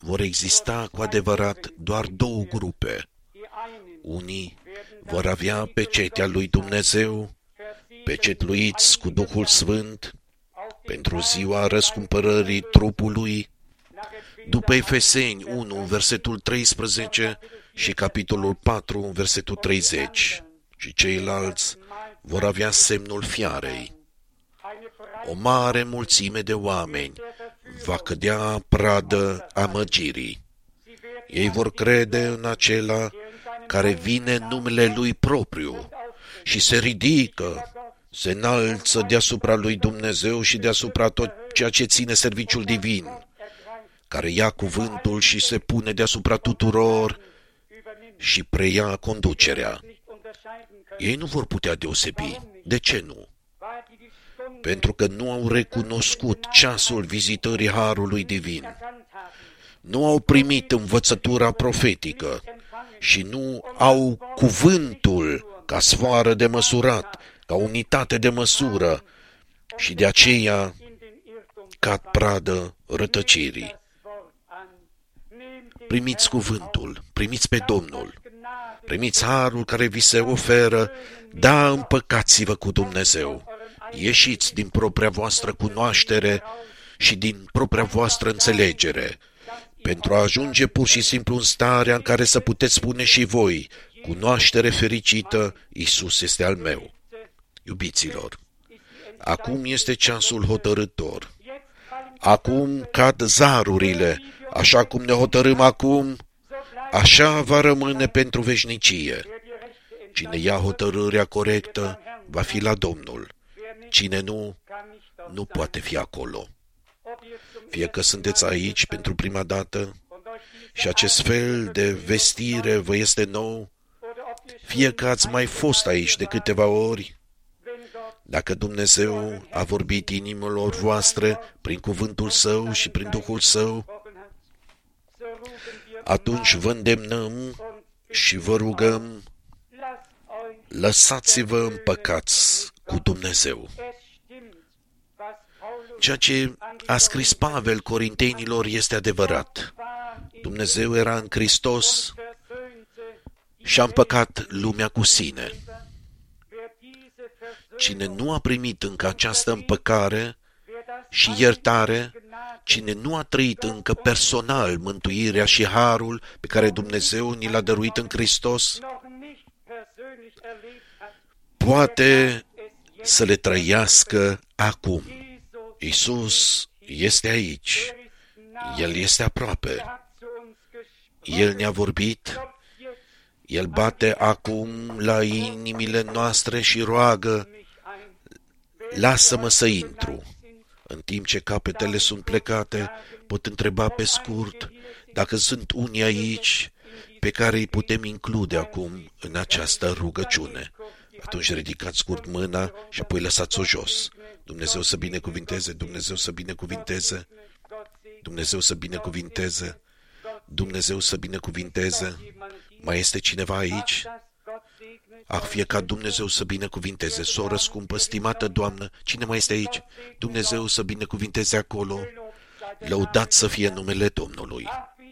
vor exista cu adevărat doar două grupe. Unii vor avea pecetea lui Dumnezeu, pecetluiți cu Duhul Sfânt, pentru ziua răscumpărării trupului, după Efeseni unu, versetul treisprezece și capitolul patru, versetul treizeci. Și ceilalți vor avea semnul fiarei. O mare mulțime de oameni va cădea pradă amăgirii. Ei vor crede în acela care vine în numele lui propriu și se ridică, se înalță deasupra lui Dumnezeu și deasupra tot ceea ce ține serviciul divin, care ia cuvântul și se pune deasupra tuturor și preia conducerea. Ei nu vor putea deosebi. De ce nu? Pentru că nu au recunoscut ceasul vizitării Harului Divin. Nu au primit învățătura profetică și nu au cuvântul ca sfoară de măsurat, ca unitate de măsură și de aceea cad pradă rătăcirii. Primiți cuvântul, primiți pe Domnul, primiți harul care vi se oferă, da, împăcați-vă cu Dumnezeu. Ieșiți din propria voastră cunoaștere și din propria voastră înțelegere, pentru a ajunge pur și simplu în starea în care să puteți spune și voi, cunoaștere fericită, Iisus este al meu. Iubiților, acum este ceasul hotărâtor. Acum cad zarurile, așa cum ne hotărâm acum, așa va rămâne pentru veșnicie. Cine ia hotărârea corectă va fi la Domnul. Cine nu, nu poate fi acolo. Fie că sunteți aici pentru prima dată și acest fel de vestire vă este nou, fie că ați mai fost aici de câteva ori, dacă Dumnezeu a vorbit inimilor voastre prin cuvântul Său și prin Duhul Său, atunci vă îndemnăm și vă rugăm, lăsați-vă împăcați cu Dumnezeu. Ceea ce a scris Pavel Corintenilor este adevărat. Dumnezeu era în Hristos și a împăcat lumea cu sine. Cine nu a primit încă această împăcare și iertare, cine nu a trăit încă personal mântuirea și harul pe care Dumnezeu ni l-a dăruit în Hristos, poate să le trăiască acum. Iisus este aici. El este aproape. El ne-a vorbit. El bate acum la inimile noastre și roagă, lasă-mă să intru. În timp ce capetele sunt plecate, pot întreba pe scurt dacă sunt unii aici pe care îi putem include acum în această rugăciune. Atunci ridicați scurt mâna și apoi lăsați-o jos. Dumnezeu să binecuvinteze, Dumnezeu să binecuvinteze, Dumnezeu să binecuvinteze, Dumnezeu să binecuvinteze. Mai este cineva aici? Ah, fie ca Dumnezeu să binecuvinteze. Soră scumpă, stimată Doamnă, cine mai este aici? Dumnezeu să binecuvinteze acolo. Lăudat să fie numele Domnului.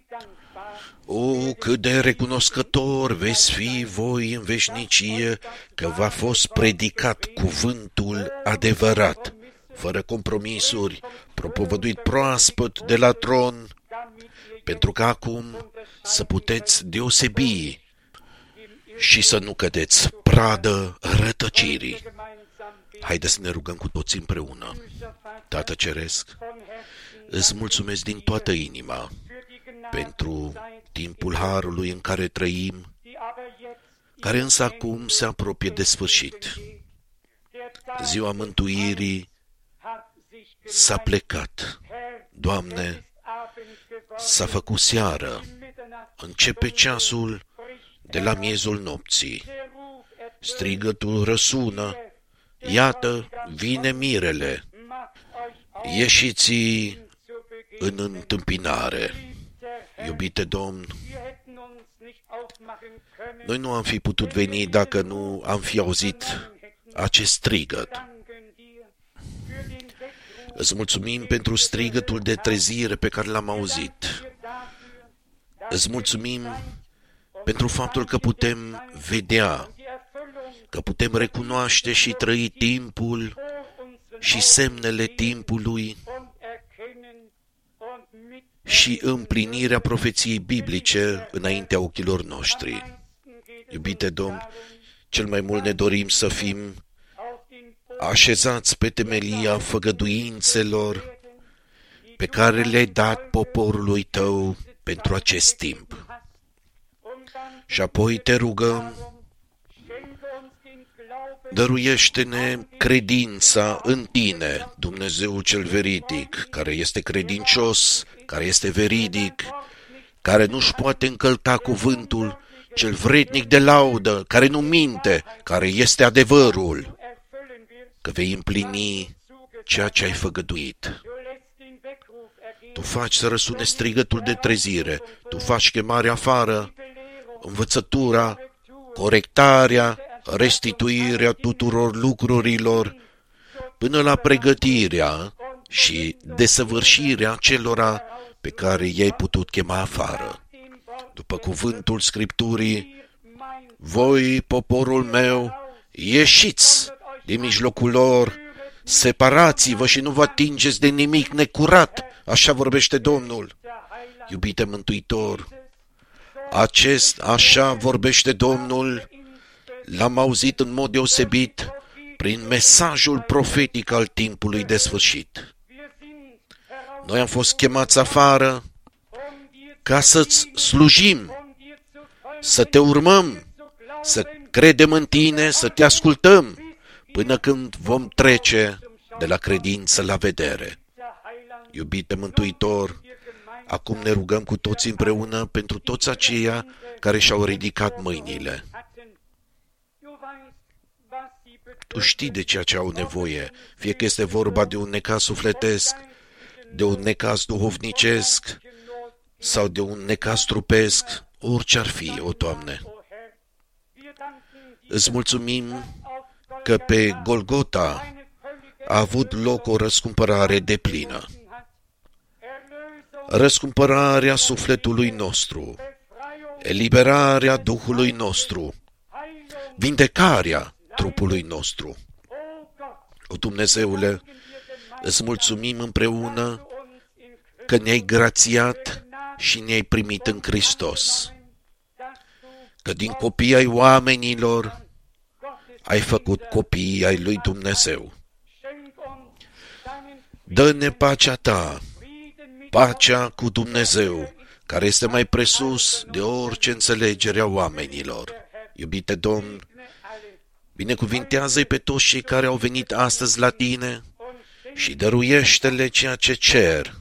O, cât de recunoscător veți fi voi în veșnicie că v-a fost predicat cuvântul adevărat, fără compromisuri, propovăduit proaspăt de la tron, pentru că acum să puteți deosebi și să nu cădeți pradă rătăcirii. Haideți să ne rugăm cu toți împreună. Tată Ceresc, îți mulțumesc din toată inima pentru timpul harului în care trăim, care însă acum se apropie de sfârșit. Ziua mântuirii s-a plecat. Doamne, s-a făcut seară. Începe ceasul de la miezul nopții. Strigătul răsună. Iată, vine mirele. Ieșiți în întâmpinare. Iubite Domn, noi nu am fi putut veni dacă nu am fi auzit acest strigăt. Îți mulțumim pentru strigătul de trezire pe care l-am auzit. Îți mulțumim pentru faptul că putem vedea, că putem recunoaște și trăi timpul și semnele timpului și împlinirea profeției biblice înaintea ochilor noștri. Iubite Domn, cel mai mult ne dorim să fim așezați pe temelia făgăduințelor pe care le-ai dat poporului tău pentru acest timp. Și apoi te rugăm, dăruiește-ne credința în tine, Dumnezeu cel veridic, care este credincios, care este veridic, care nu-și poate încălca cuvântul, cel vrednic de laudă, care nu minte, care este adevărul, că vei împlini ceea ce ai făgăduit. Tu faci să răsune strigătul de trezire, tu faci chemarea afară, învățătura, corectarea, restituirea tuturor lucrurilor, până la pregătirea și desăvârșirea celora pe care i-ai putut chema afară. După cuvântul Scripturii, voi, poporul meu, ieșiți din mijlocul lor, separați-vă și nu vă atingeți de nimic necurat, așa vorbește Domnul. Iubite Mântuitor, acest așa vorbește Domnul, l-am auzit în mod deosebit prin mesajul profetic al timpului de sfârșit. Noi am fost chemați afară ca să-ți slujim, să te urmăm, să credem în tine, să te ascultăm, până când vom trece de la credință la vedere. Iubite Mântuitor, acum ne rugăm cu toți împreună pentru toți aceia care și-au ridicat mâinile. Tu știi de ceea ce au nevoie, fie că este vorba de un necaz sufletesc, de un necaz duhovnicesc sau de un necaz trupesc, orice ar fi, o Doamne. Îți mulțumim că pe Golgota a avut loc o răscumpărare deplină. Răscumpărarea sufletului nostru, eliberarea Duhului nostru, vindecarea trupului nostru. O Dumnezeule, îți mulțumim împreună că ne-ai grațiat și ne-ai primit în Hristos, că din copii ai oamenilor ai făcut copii ai lui Dumnezeu. Dă-ne pacea ta, pacea cu Dumnezeu, care este mai presus de orice înțelegere a oamenilor. Iubite Domn, binecuvintează-i pe toți cei care au venit astăzi la tine și dăruiește-le ceea ce cer,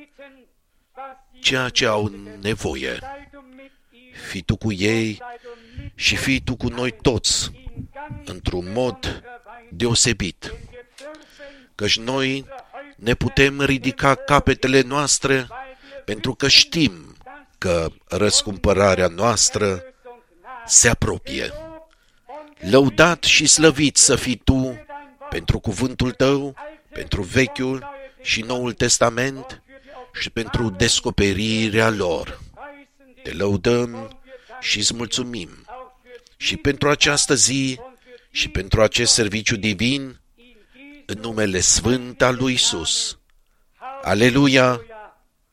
ceea ce au nevoie. Fii tu cu ei și fii tu cu noi toți, într-un mod deosebit, căci noi ne putem ridica capetele noastre pentru că știm că răscumpărarea noastră se apropie. Lăudat și slăvit să fii tu pentru cuvântul tău, pentru Vechiul și Noul Testament și pentru descoperirea lor. Te lăudăm și îți mulțumim și pentru această zi și pentru acest serviciu divin, în numele sfânt al lui Iisus. Aleluia!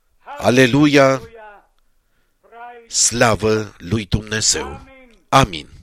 Aleluia! Slavă lui Dumnezeu! Amin!